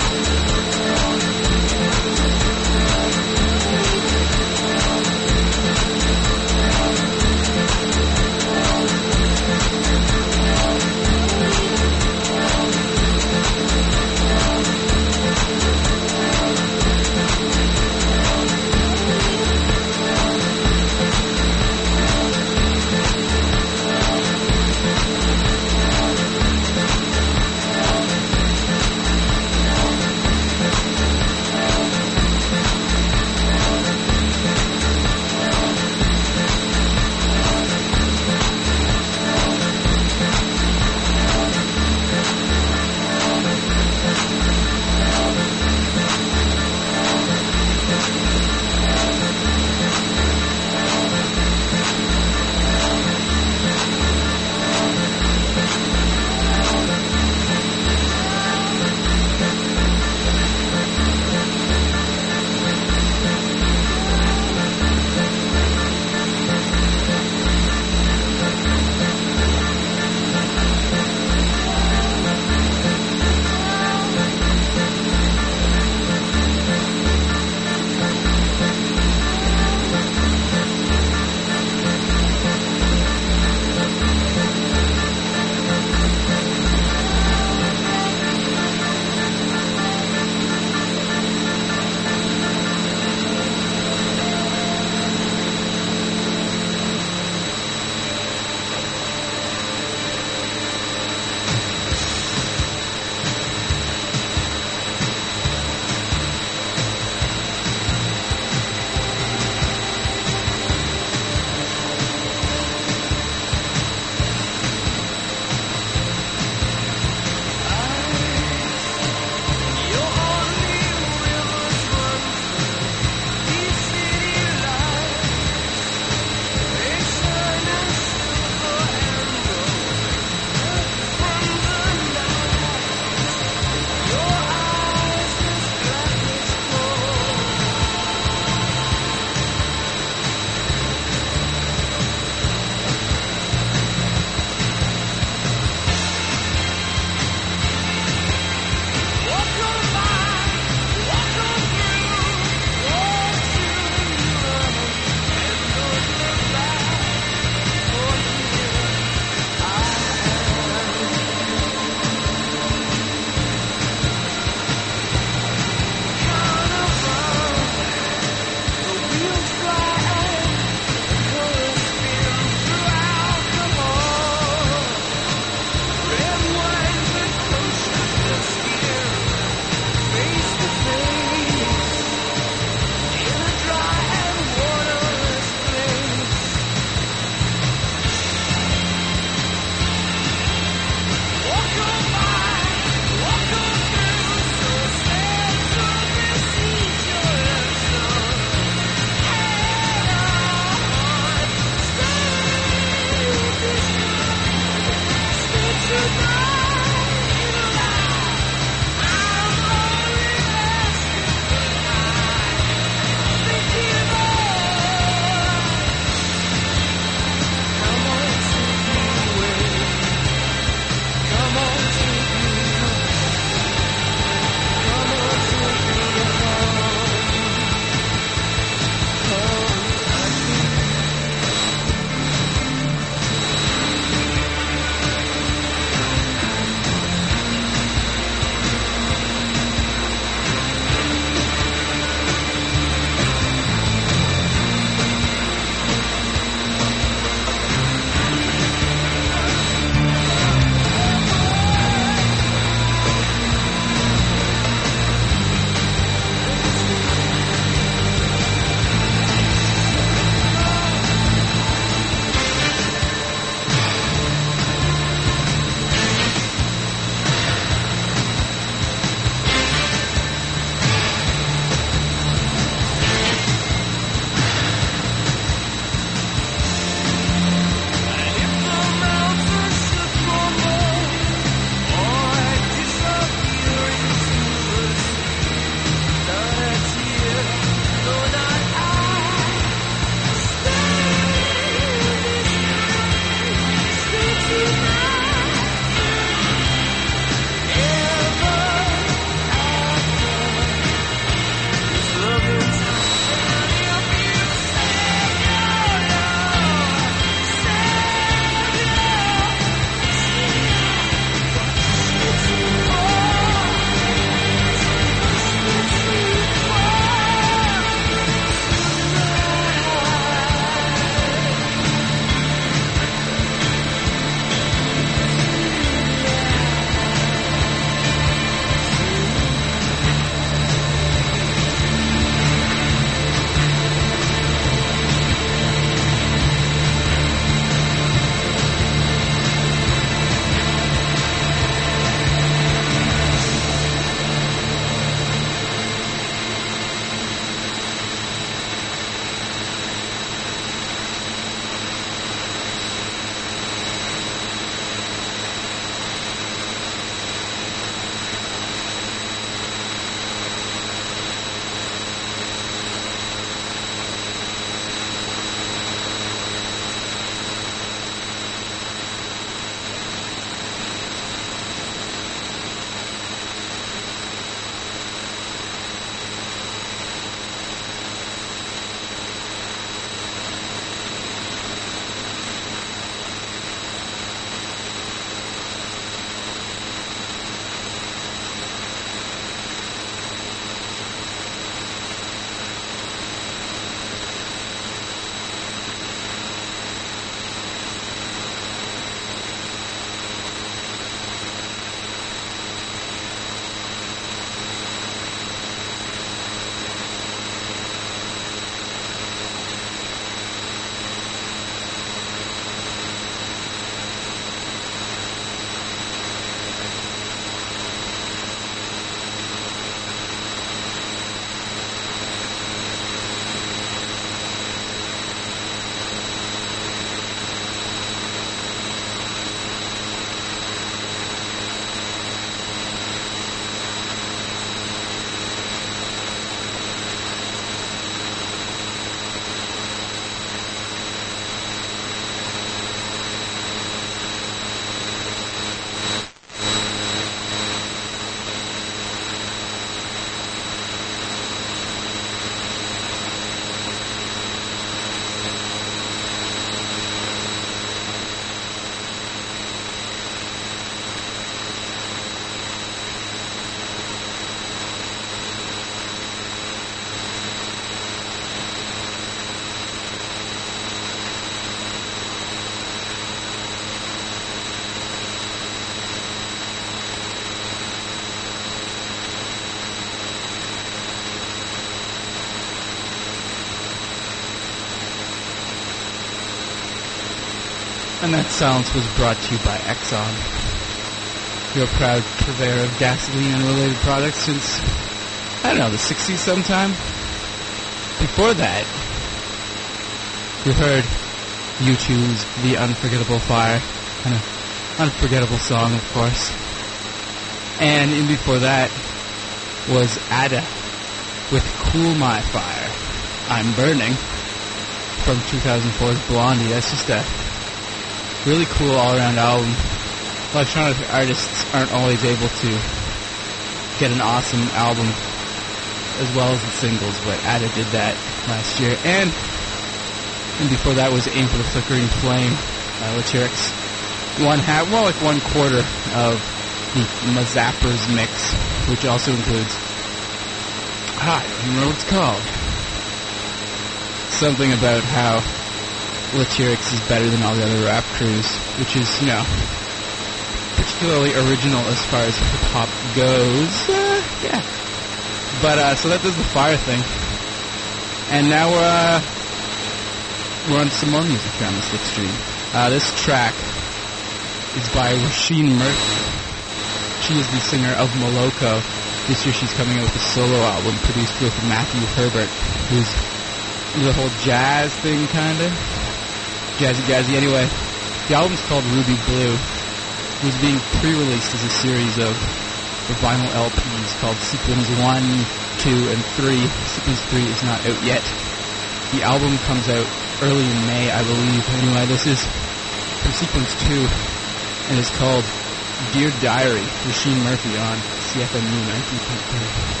And that silence was brought to you by Exxon, your proud purveyor of gasoline and related products since, I don't know, the 60s sometime. Before that, you heard U2's The Unforgettable Fire, an unforgettable song, of course. And in before that was Ada with Cool My Fire, I'm Burning, from 2004's Blondie. That's just a really cool all-around album. Electronic artists aren't always able to get an awesome album as well as the singles, but Ada did that last year. And before that was Aim for the Flickering Flame, Latyrix. One quarter of the Mazappers mix, which also includes, I don't even know what it's called. Something about how Latyrix is better than all the other rap crews, which is, particularly original as far as hip-hop goes. Yeah. But, so that does the fire thing. And now we're on some more music here on the Slipstream. This track is by Roisin Murphy. She is the singer of Moloko. This year she's coming out with a solo album produced with Matthew Herbert, who's the whole jazz thing, kind of. Jazzy. Anyway, the album's called Ruby Blue. It was being pre-released as a series of vinyl LPs called Sequence 1, 2, and 3. Sequence 3 is not out yet. The album comes out early in May, I believe. Anyway, this is from Sequence 2, and it's called Dear Diary, Roisin Murphy on CFMU 19.3.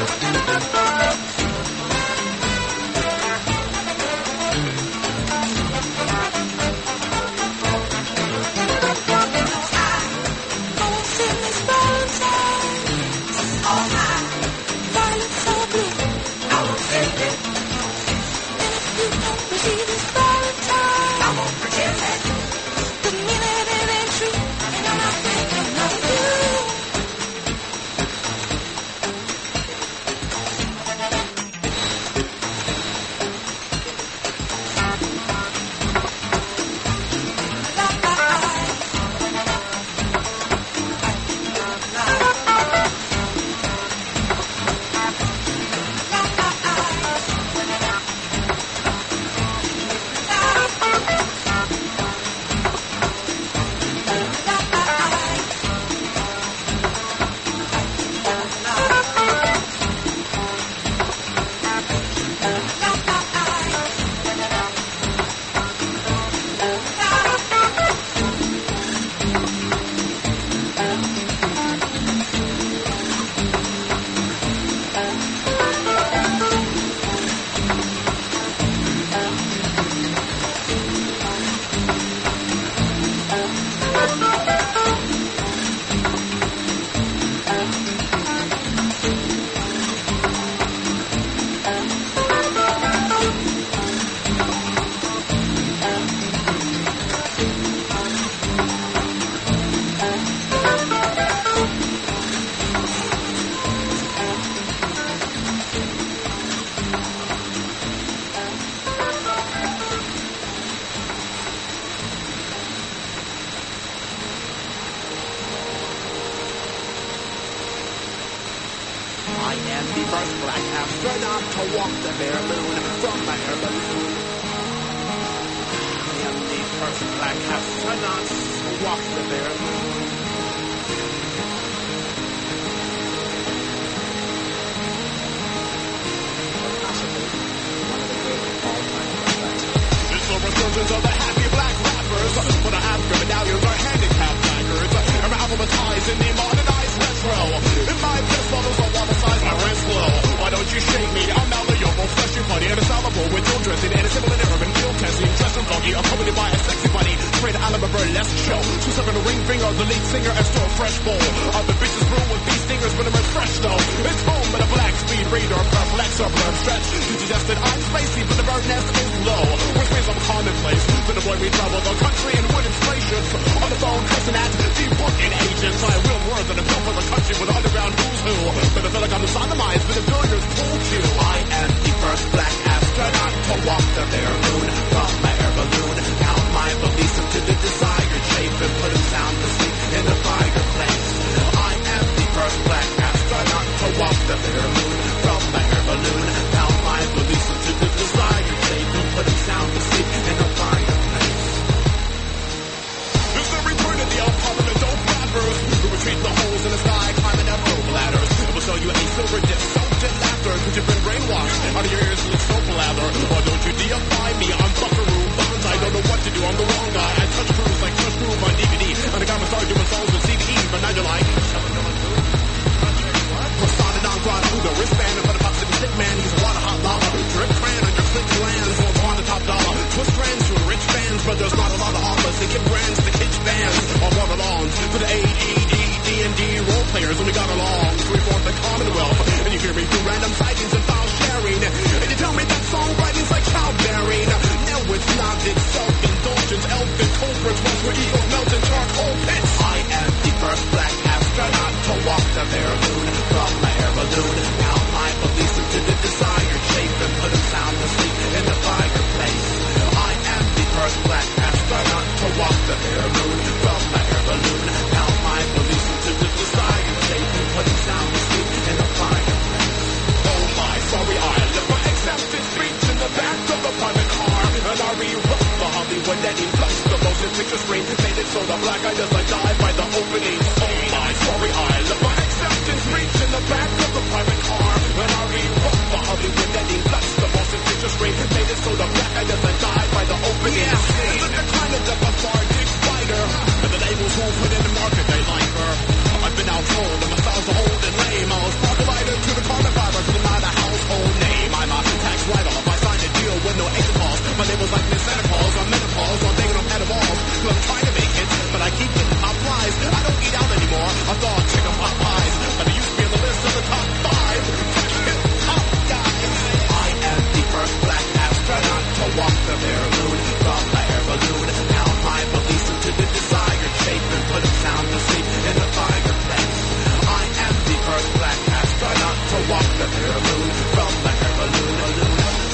Put in the market, they like her. I've been outsold and my style's old and lame. I was part of lighter to the carpet fiber, walk the air balloon from the air balloon.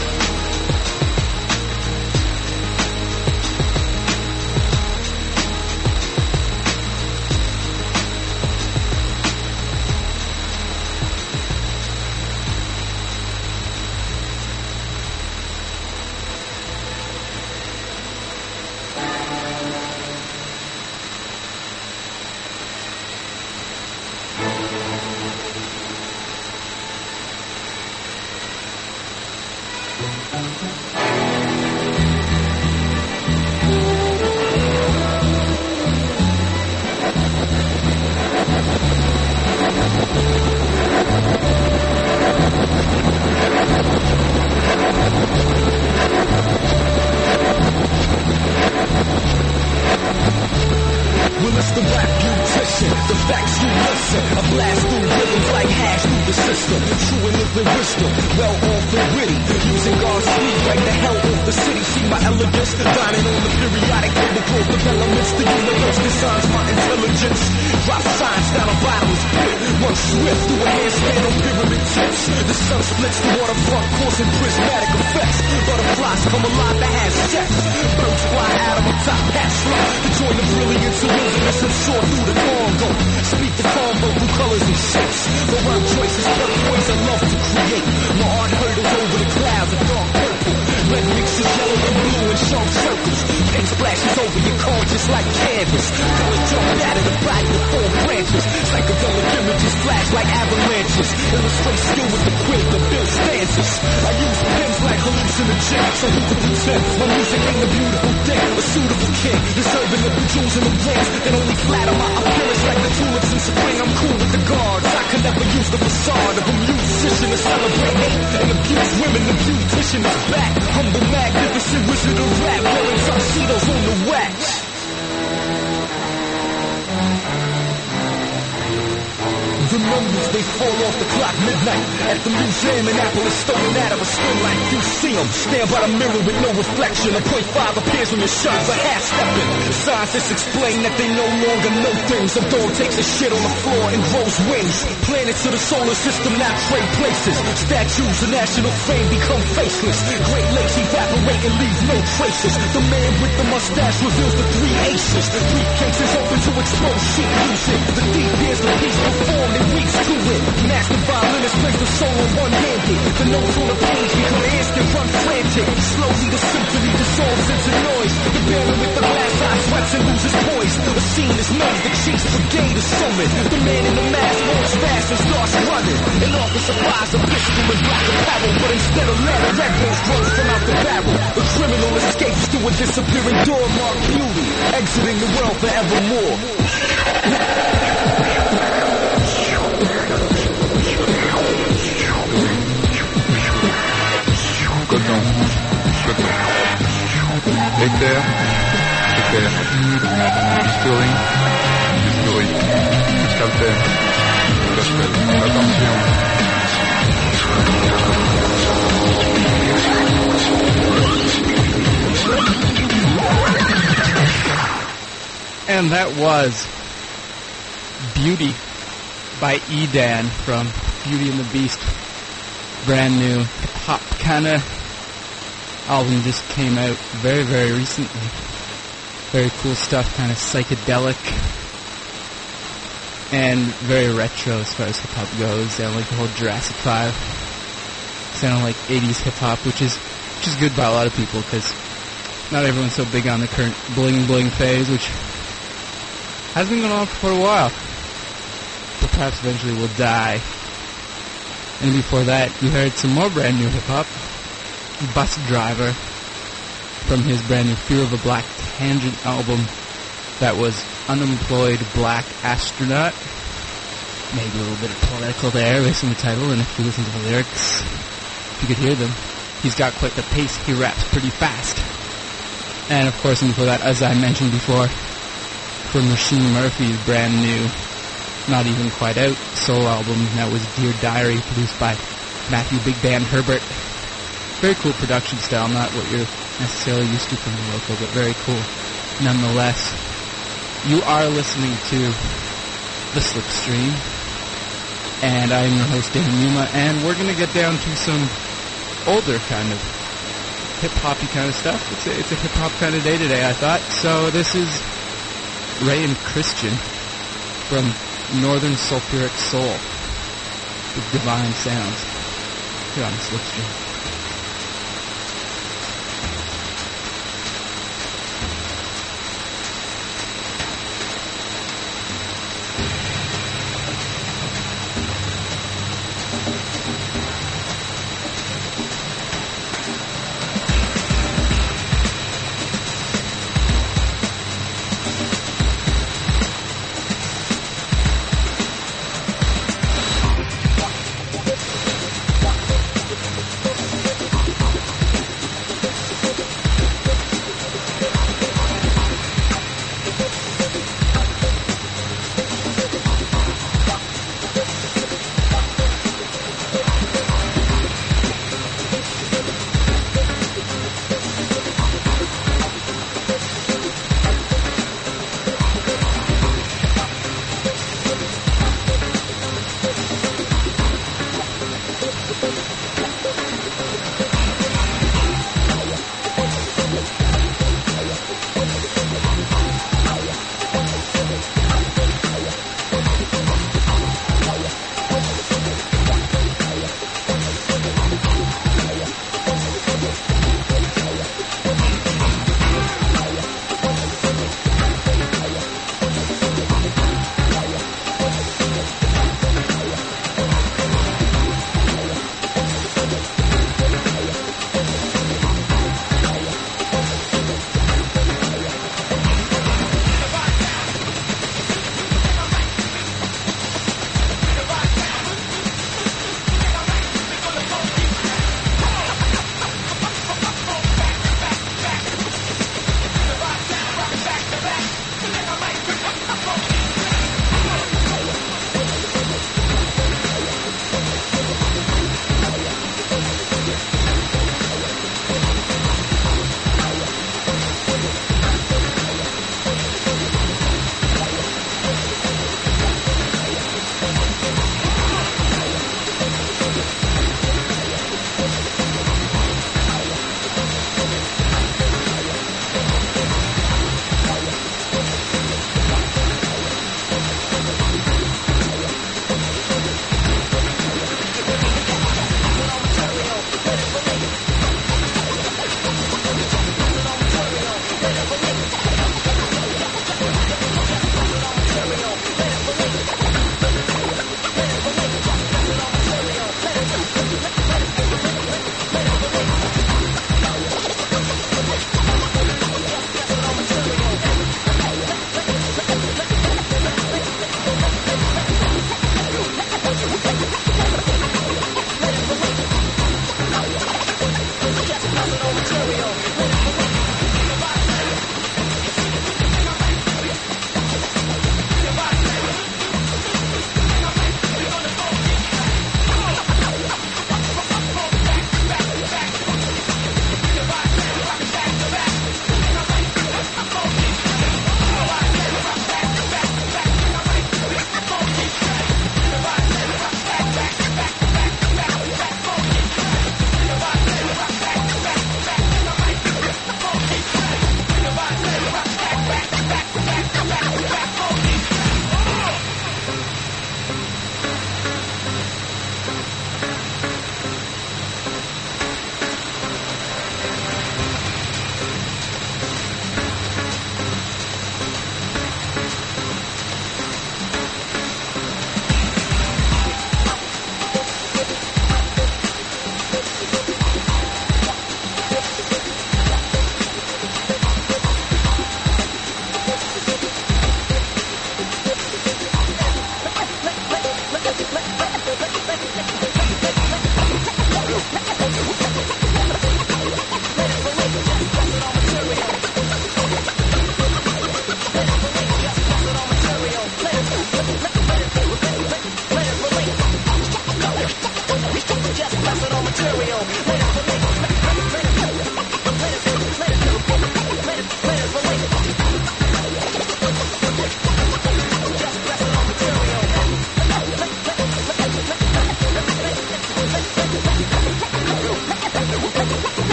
Stand by the mirror with no reflection. A 0.5 appears when your shirts are half stepping. Scientists explain that they no longer know things. A dog takes a shit on the floor and grows wings. Planets of the solar system now trade places. Statues of national fame become faceless. Great Lakes evaporate and leave no traces. The man with the mustache reveals the 3 aces. Briefcases open to expose sheep music. The thief hears the piece performed and reads to it. Master violinist plays the solo one-handed. The notes on the page become instant run frantic. Slowly the symphony dissolves into noise. The baron with the glass eye sweats and loses poise. A scene is made, the chief's brigade is summoned. The man in the mask walks fast and starts running. An officer fires a pistol in black apparel, but instead of lead, red rose grows from out the barrel. A criminal escapes through a disappearing door marked beauty, exiting the world forevermore. Éther, History, Scalper, Gospel, attention. And that was Beauty by Edan from Beauty and the Beast. Brand new hip-hop kind of album, just came out very, very recently. Very cool stuff, kind of psychedelic and very retro as far as hip-hop goes. Sound like the whole Jurassic 5. Sound like 80s hip-hop, which is good by a lot of people because not everyone's so big on the current bling-bling phase, which has been going on for a while. But perhaps eventually will die. And before that, you heard some more brand new hip-hop. Bus Driver from his brand new Fear of a Black Tangent album that was Unemployed Black Astronaut. Maybe a little bit of political there based on the title, and if you listen to the lyrics, if you could hear them, he's got quite the pace. He raps pretty fast. And of course, and before that, as I mentioned before, from Machine Murphy's brand new, not even quite out, soul album, that was Dear Diary, produced by Matthew Big Band Herbert. Very cool production style, not what you're necessarily used to from the local, but very cool nonetheless. You are listening to The Slipstream, And I'm your host, Dan Numa, and we're going to get down to some older kind of hip-hoppy kind of stuff. It's a hip-hop kind of day today, I thought. So this is Ray and Christian from Northern Sulfuric Soul with Divine Sounds here on the Slipstream.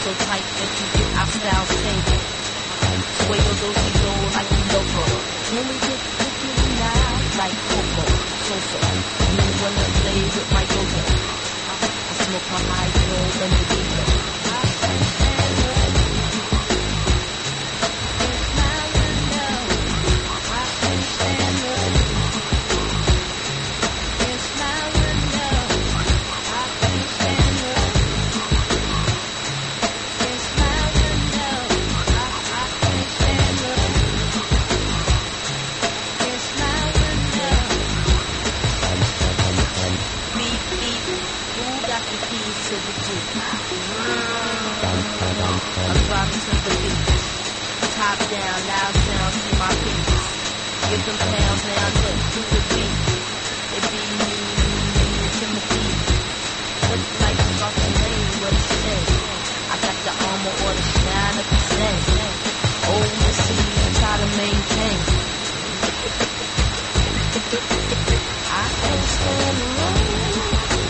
so tight that you get our style stable. Sway your do-si-do like you loco. When we get freaky now, like Coco, so-so. You wanna play with my yo-yo. I smoke my hydro and the diesel. Top down, loud sound to my feet. Give them pounds now, look to the beat. It be me, Timothy. Look like you got the name, what it say? I got the armor or the shine of the same. Old Missy, try to maintain. I can't stand alone.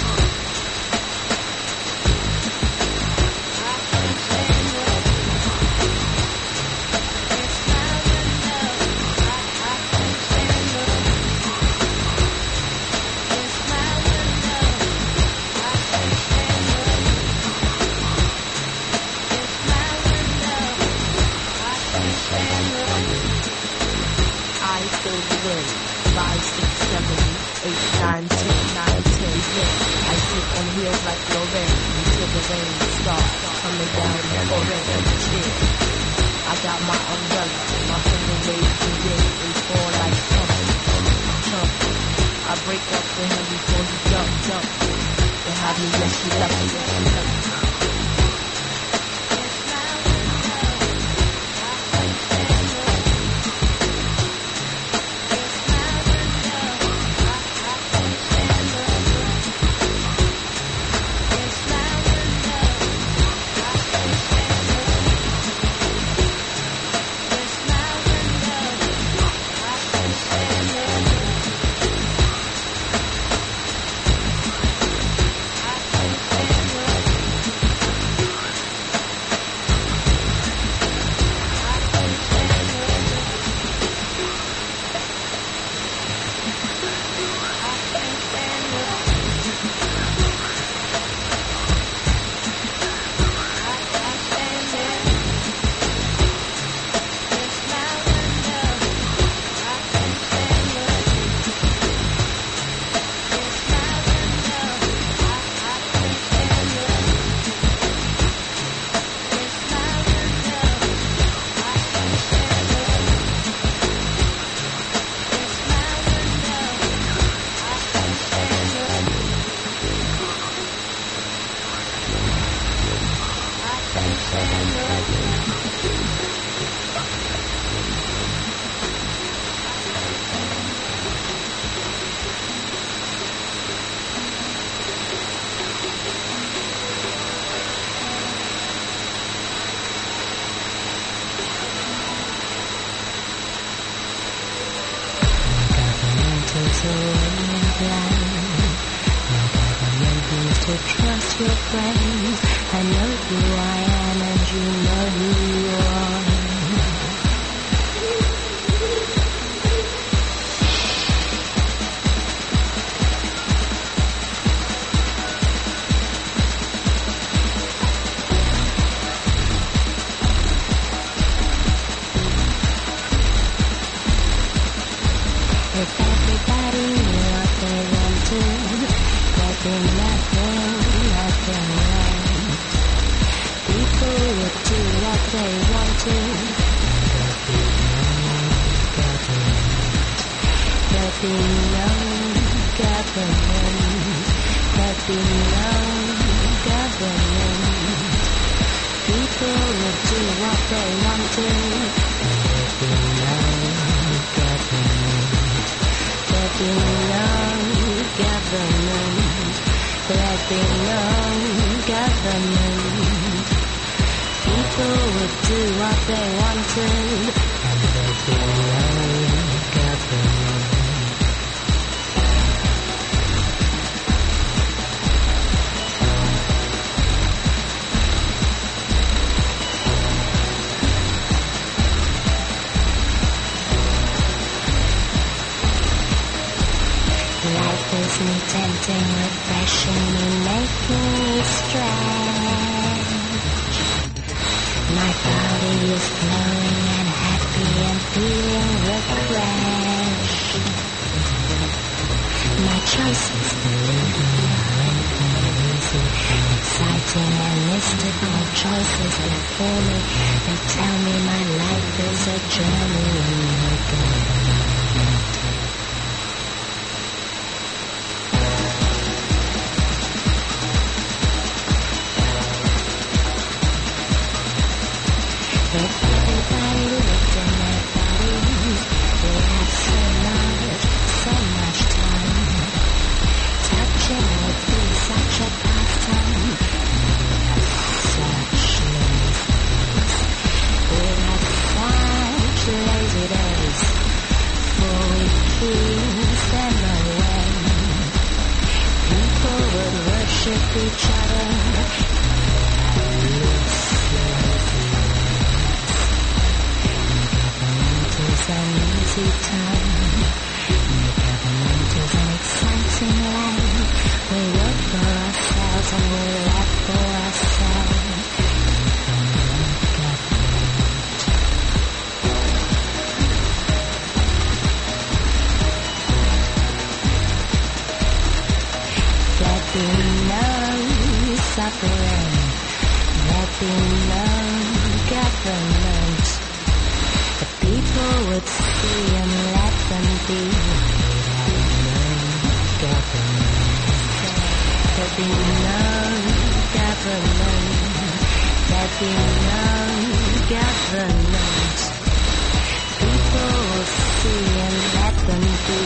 Trust your friends. I know who I am and you know who you are. If everybody knew what they wanted, there'd be nothing wrong. People would do what they wanted, there'd be no government. There'd be no government. People would do what they wanted, there'd be no government. There'd be no government. There'd be no government. People would do what they wanted, and there'd be no government. stretch. My body is glowing and happy and feeling refreshed. My choices, believe me, aren't easy. Exciting and mystical choices before me. They tell me my life is a journey and making. Everybody looked in their bodies. They had so much time. Touching would be such a pastime. Such lazy days. We had such lazy days. For we kissed and away. People would worship each other. An easy time. The government is an exciting land. We work for ourselves and we live for ourselves. There be no suffering. There be no government. People would see and let them be. There'd be no government. There'd be no government. People would see and let them be.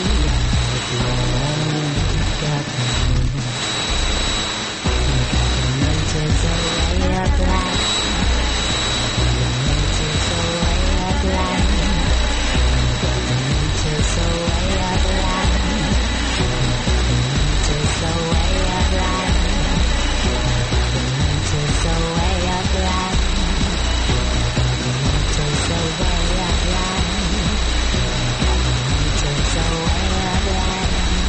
Government. Government is a way of life. Government is a way of life. It's a way of life. It's a way of life. It's a way of life. It's a way of life. It's a way of life.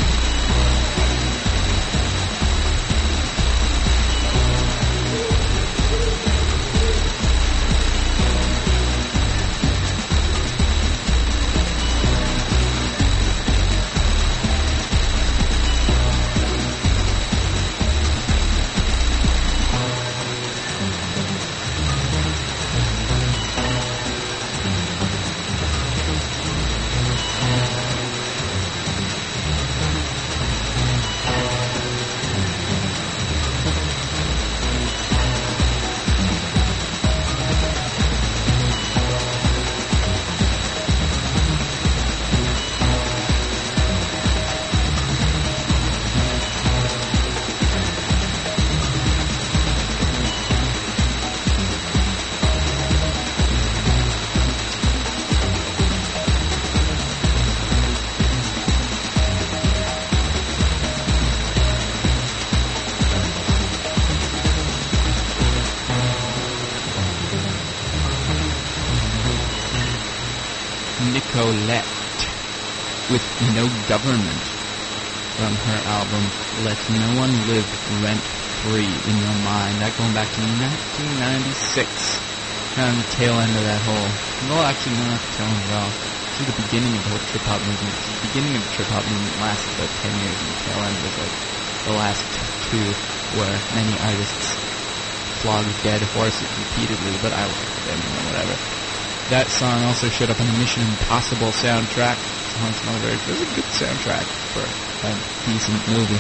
Nicolette with No Government from her album Let No One Live Rent-Free in Your Mind. That going back to 1996. Kind of the tail end of that whole... Well, actually, no, not the tail end at all. To the beginning of the whole trip-hop movement. The beginning of the trip-hop movement lasted about 10 years, and the tail end was like the last two, where many artists flogged dead horses repeatedly, but I liked it anyway, whatever. That song also showed up on the Mission Impossible soundtrack. It was a good soundtrack for a decent movie.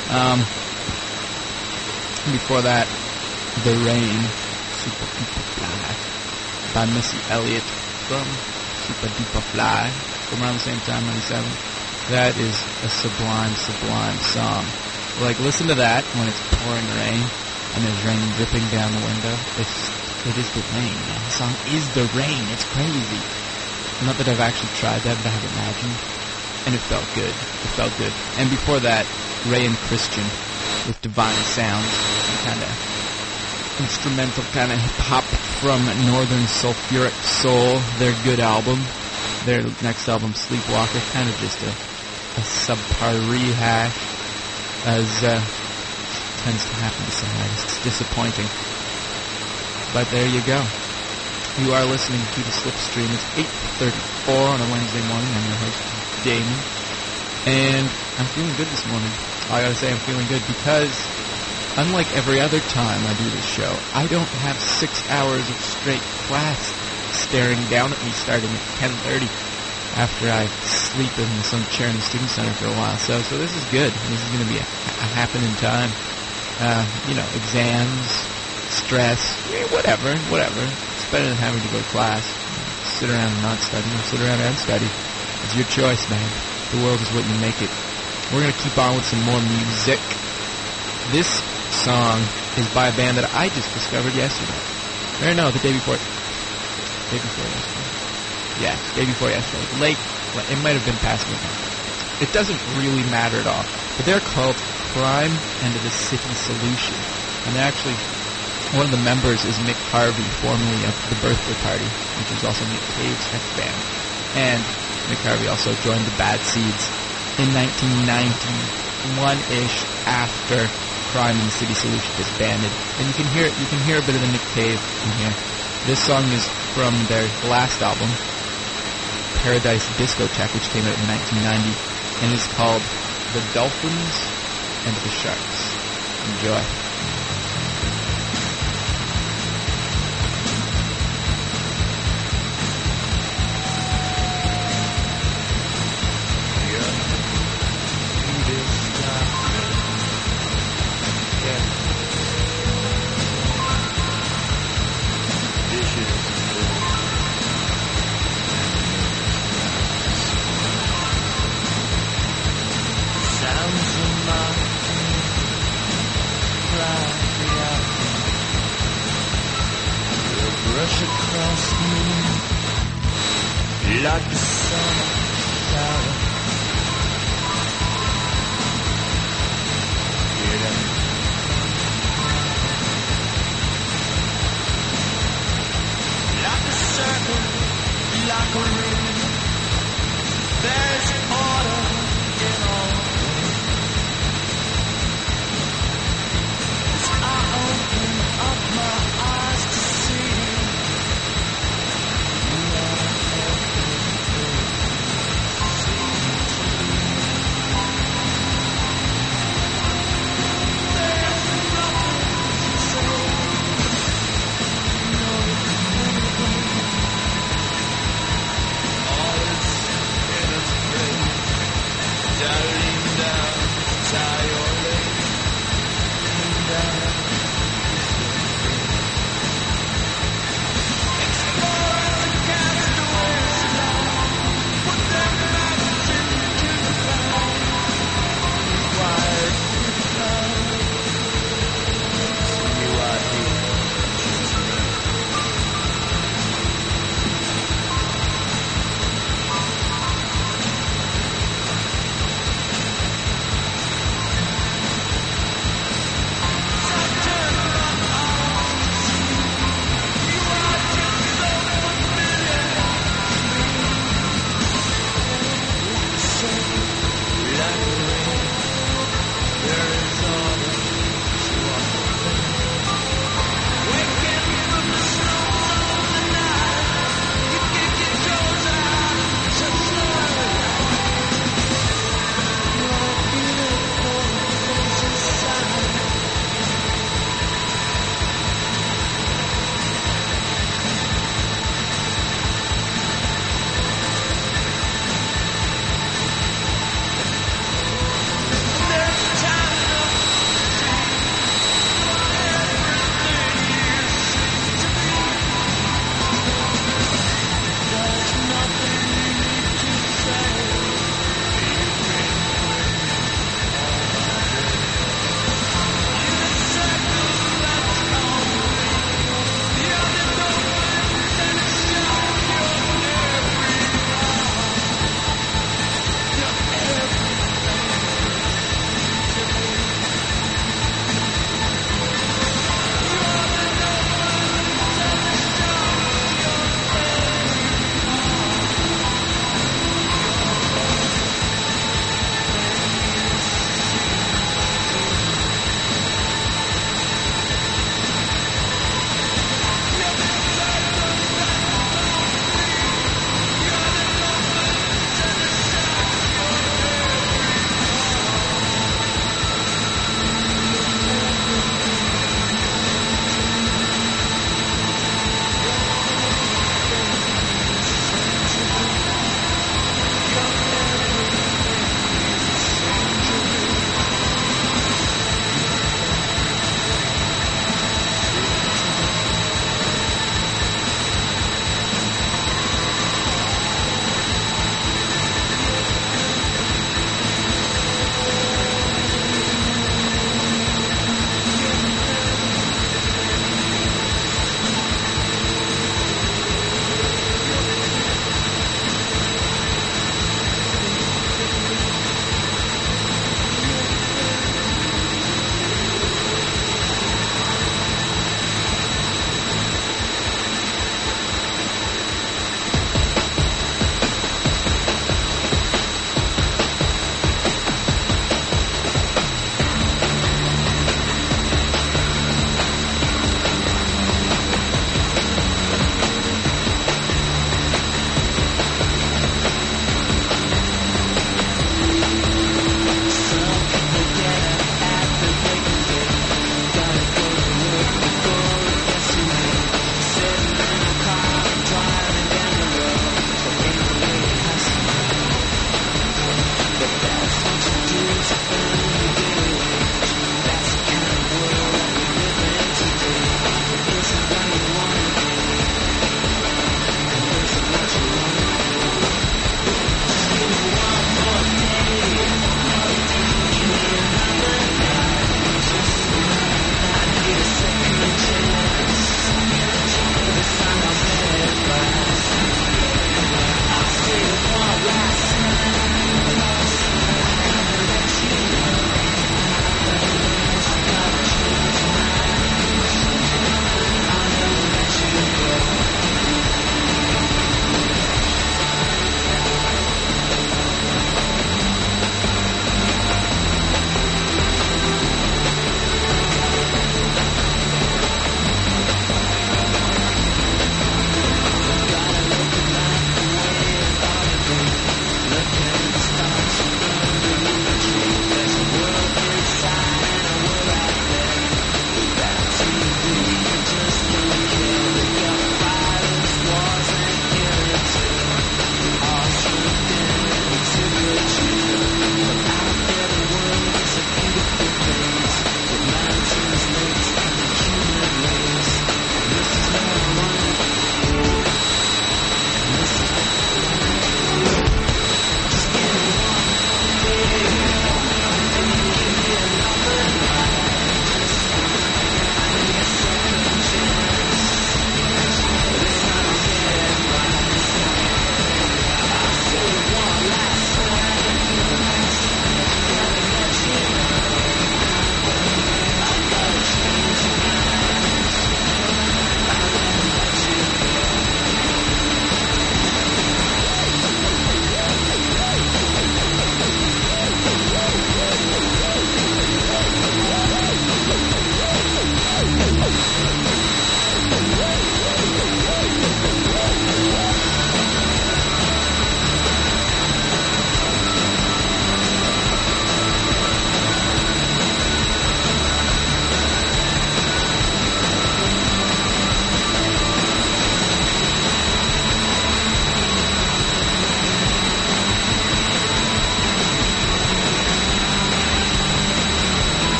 Before that, The Rain, Super Duper Fly, by Missy Elliott from Super Duper Fly, from around the same time, 97. That is a sublime, sublime song. Like, listen to that when it's pouring rain, and there's rain dripping down the window. It is the rain, man. The song is the rain. It's crazy. Not that I've actually tried that, but I have imagined. And it felt good. It felt good. And before that, Ray and Christian with Divine Sounds. Kind of instrumental, kind of hip-hop from Northern Sulfuric Soul. Their good album. Their next album, Sleepwalker. Kind of just a subpar rehash. As tends to happen to some artists. It's disappointing. But there you go. You are listening to the Slipstream. It's 8:34 on a Wednesday morning. I'm your host, Damon. And I'm feeling good this morning. I gotta say I'm feeling good because unlike every other time I do this show, I don't have 6 hours of straight class staring down at me starting at 10:30 after I sleep in some chair in the Student Center for a while. So this is good. This is going to be a happening time. Exams, stress, whatever. It's better than having to go to class. Sit around and not study, or sit around and study. It's your choice, man. The world is what you make it. We're going to keep on with some more music. This song is by a band that I just discovered yesterday. Or no, the day before yesterday. Yeah, day before yesterday. It might have been past midnight. It doesn't really matter at all. But they're called Crime and the City Solution. And they're actually, one of the members is Mick Harvey, formerly of The Birthday Party, which is also Nick Cave's ex-band. And Mick Harvey also joined the Bad Seeds in 1991-ish after Crime and the City Solution disbanded. And you can hear a bit of the Nick Cave in here. This song is from their last album, Paradise Discotheque, which came out in 1990, and is called The Dolphins and the Sharks. Enjoy.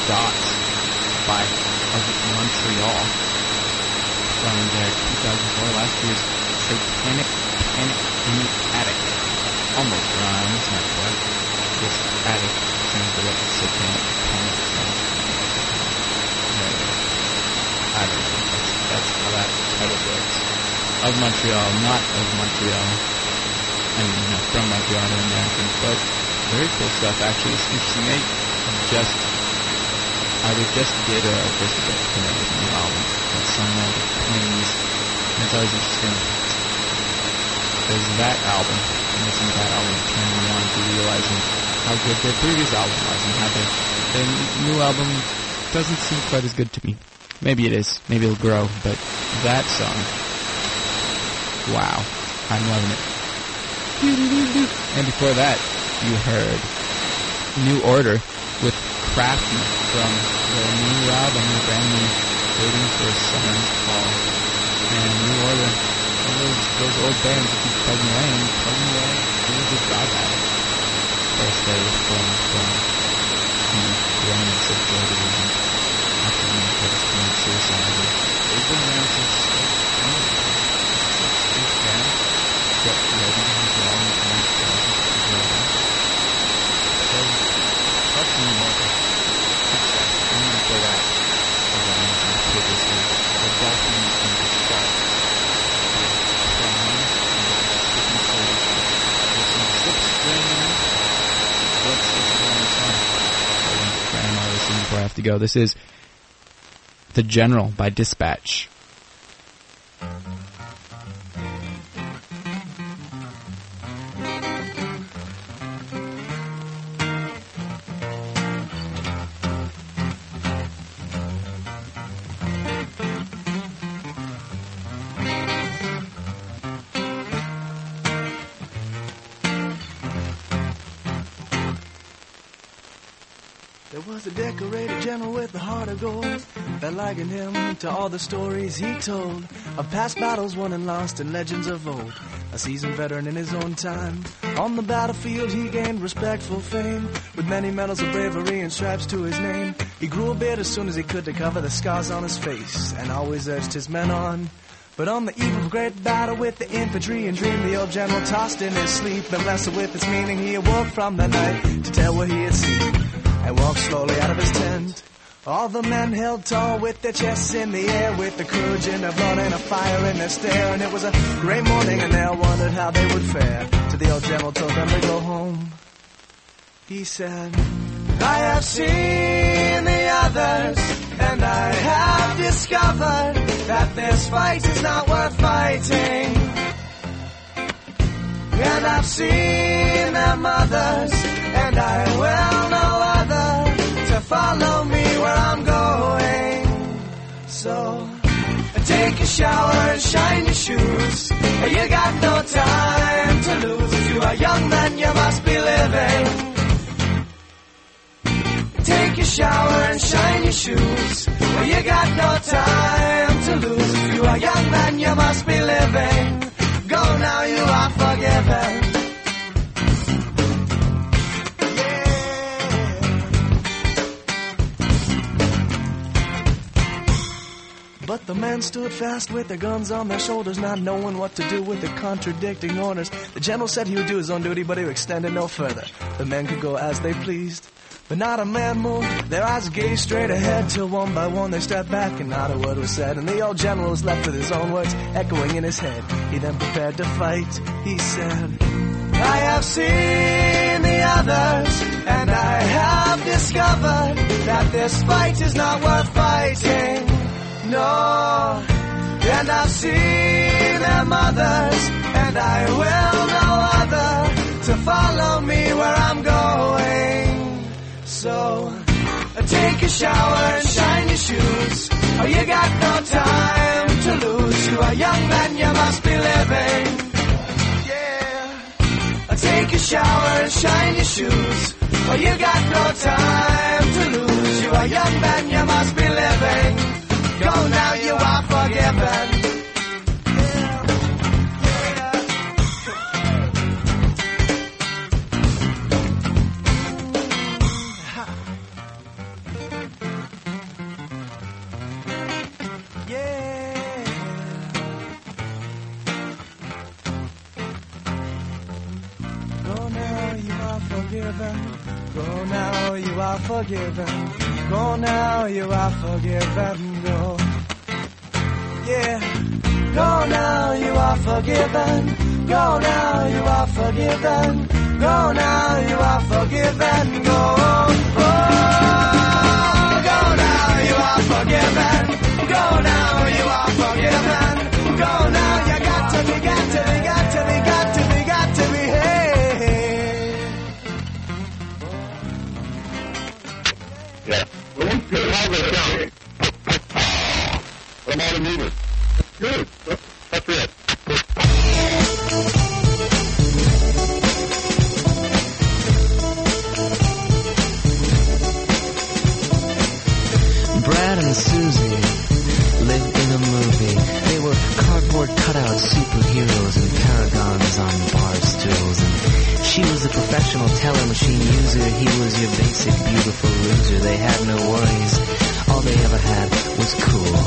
Dots by of Montreal from their 2004 last year's Satanic Panic in the Attic. Almost rhymes, not quite. This attic sounds like Satanic Panic sounds. I don't know. That's how that title works. Of Montreal, not of Montreal. I mean, not from Montreal, they're American, but very cool stuff. Actually, it's interesting. They just did a first book, new album called Sunlight of Plains, and it's always interesting. There's that album, and listening to that album turned me on to realizing how good their previous album was, and how their new album doesn't seem quite as good to me. Maybe it is. Maybe it'll grow. But that song, wow, I'm loving it. And before that, you heard New Order with Crafty from their new album, the brand new Waiting for a Summer's Fall. And New Order, those old bands that keep plugging away, do a good job at it. First, they were from the remnants of Joy Division. After the first being suicide, they've been around since get ready to all the time so that's New Order. Success. I'm going to play that again previously. The Dolphins and the Sharks. There's some 6-string. What's this one song? Grandma listening before I have to go. This is The General by Dispatch. There was a decorated general with a heart of gold that likened him to all the stories he told of past battles won and lost and legends of old. A seasoned veteran in his own time. On the battlefield he gained respectful fame with many medals of bravery and stripes to his name. He grew a beard as soon as he could to cover the scars on his face and always urged his men on. But on the eve of a great battle with the infantry and dream, the old general tossed in his sleep and wrestled with its meaning. He awoke from the night to tell what he had seen and walked slowly out of his tent. All the men held tall with their chests in the air, with the courage in their blood and a fire in their stare. And it was a great morning and they all wondered how they would fare. So the old general told them to go home. He said, I have seen the others and I have discovered that this fight is not worth fighting. And I've seen their mothers and I will know other to follow me where I'm going. So take a shower and shine your shoes. You got no time to lose. If you are young then you must be living. Take a shower and shine your shoes. You got no time to lose. If you are young then you must be living. Go now, you are forgiven. But the men stood fast with their guns on their shoulders, not knowing what to do with the contradicting orders. The general said he would do his own duty, but he would extend it no further. The men could go as they pleased, but not a man moved. Their eyes gazed straight ahead till one by one they stepped back and not a word was said. And the old general was left with his own words echoing in his head. He then prepared to fight. He said, I have seen the others and I have discovered that this fight is not worth fighting. No, and I've seen their mothers and I will know other to follow me where I'm going. So take a shower and shine your shoes. Oh, you got no time to lose. You are young man, you must be living. Yeah. Take a shower and shine your shoes. Oh, you got no time to lose. You are young man, you must be living. Go now, you are forgiven. forgiven. Go now, you are forgiven. Go now, you are forgiven. Go. Yeah. Go now, you are forgiven. Go now, you are forgiven. Go now, you are forgiven. Go. Oh, go now, you are forgiven. Go now, you are forgiven. Go now, you got to be, got to be, got to be, got to be, got to be, hey. Yeah. I'm out of movement. Good. That's it. Brad and Susie lived in a movie. They were cardboard cutout superheroes and paragons on bar stools. And she was a professional teller machine user. He was your basic beautiful loser. They had no worries. All they ever had was cool.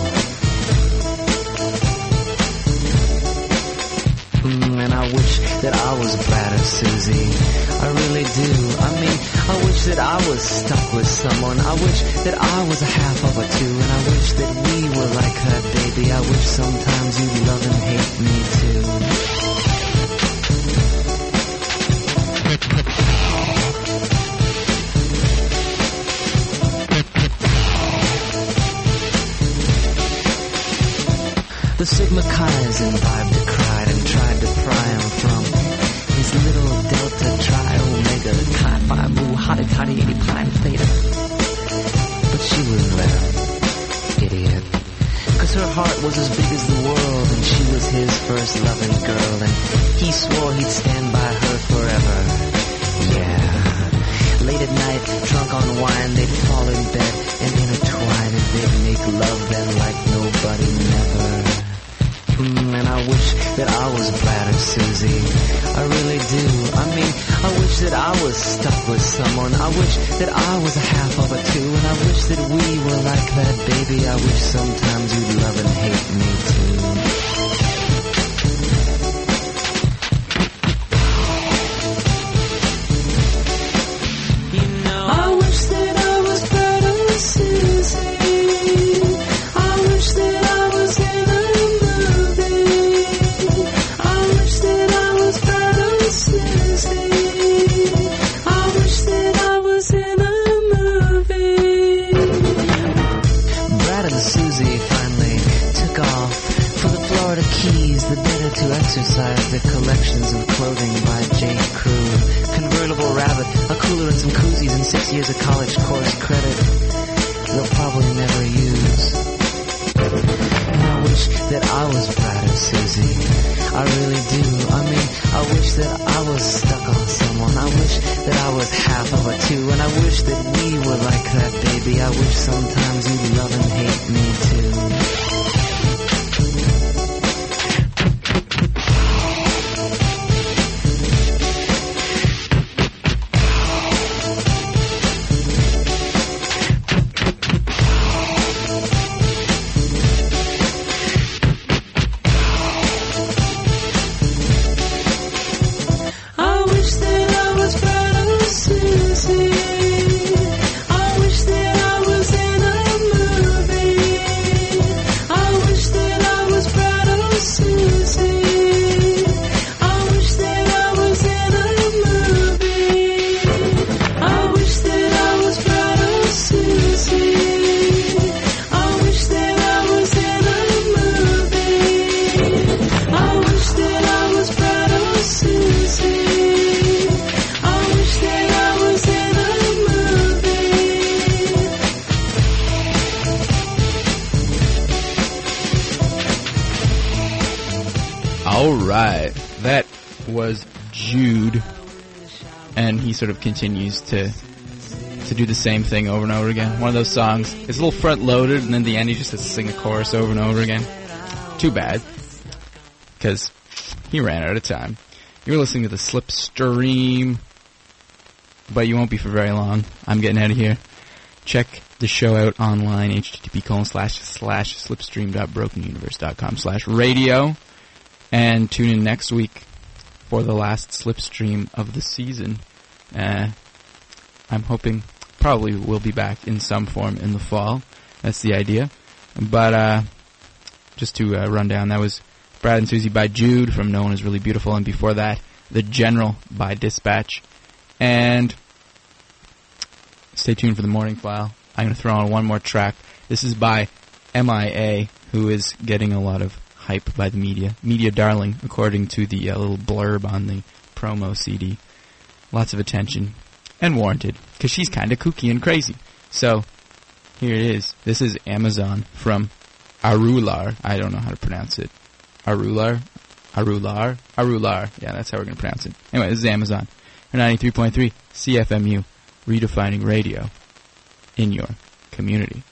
And I wish that I was Brad or Susie. I really do. I mean, I wish that I was stuck with someone. I wish that I was a half of a two. And I wish that we were like that, baby. I wish sometimes you'd love and hate me too. The Sigma Chi's imbibed a cried and tried to pry him from his little Delta Tri Omega Chi Phi Mu Hotty Toddy 80 Pi Theta. But she wouldn't let him, idiot. Cause her heart was as big as the world, and she was his first loving girl, and he swore he'd stand by her forever. Yeah. Late at night, drunk on wine, they'd fall in bed and intertwine, and they'd make love then like nobody never. And I wish that I was Brad or Susie. I really do. I mean, I wish that I was stuck with someone. I wish that I was a half of a two. And I wish that we were like that, baby. I wish sometimes you'd love and hate me too. To exercise their collections of clothing by J. Crew. Convertible Rabbit, a cooler and some koozies, and 6 years of college course credit they'll probably never use. And I wish that I was Brad or Susie. I really do. I mean, I wish that I was stuck on someone. I wish that I was half of a two. And I wish that we were like that, baby. I wish sometimes you'd love and hate me too. Alright, that was Jude, and he sort of continues to do the same thing over and over again. One of those songs, it's a little front-loaded, and then at the end he just has to sing a chorus over and over again. Too bad, because he ran out of time. You're listening to the Slipstream, but you won't be for very long. I'm getting out of here. Check the show out online, http://slipstream.brokenuniverse.com/radio. And tune in next week for the last Slipstream of the season. I'm hoping probably we'll be back in some form in the fall. That's the idea. But just to run down, that was Brad and Susie by Jude from No One Is Really Beautiful, and before that, The General by Dispatch. And stay tuned for the Morning File. I'm going to throw on one more track. This is by MIA, who is getting a lot of hype by the media. Media darling, according to the little blurb on the promo CD. Lots of attention, and warranted, because she's kind of kooky and crazy. So, here it is. This is Amazon from Arular. I don't know how to pronounce it. Arular? Yeah, that's how we're going to pronounce it. Anyway, this is Amazon. 93.3 CFMU, redefining radio in your community.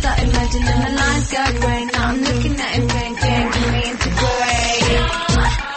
Imagining the lines got gray. Now I'm looking at him thinking, give me into gray.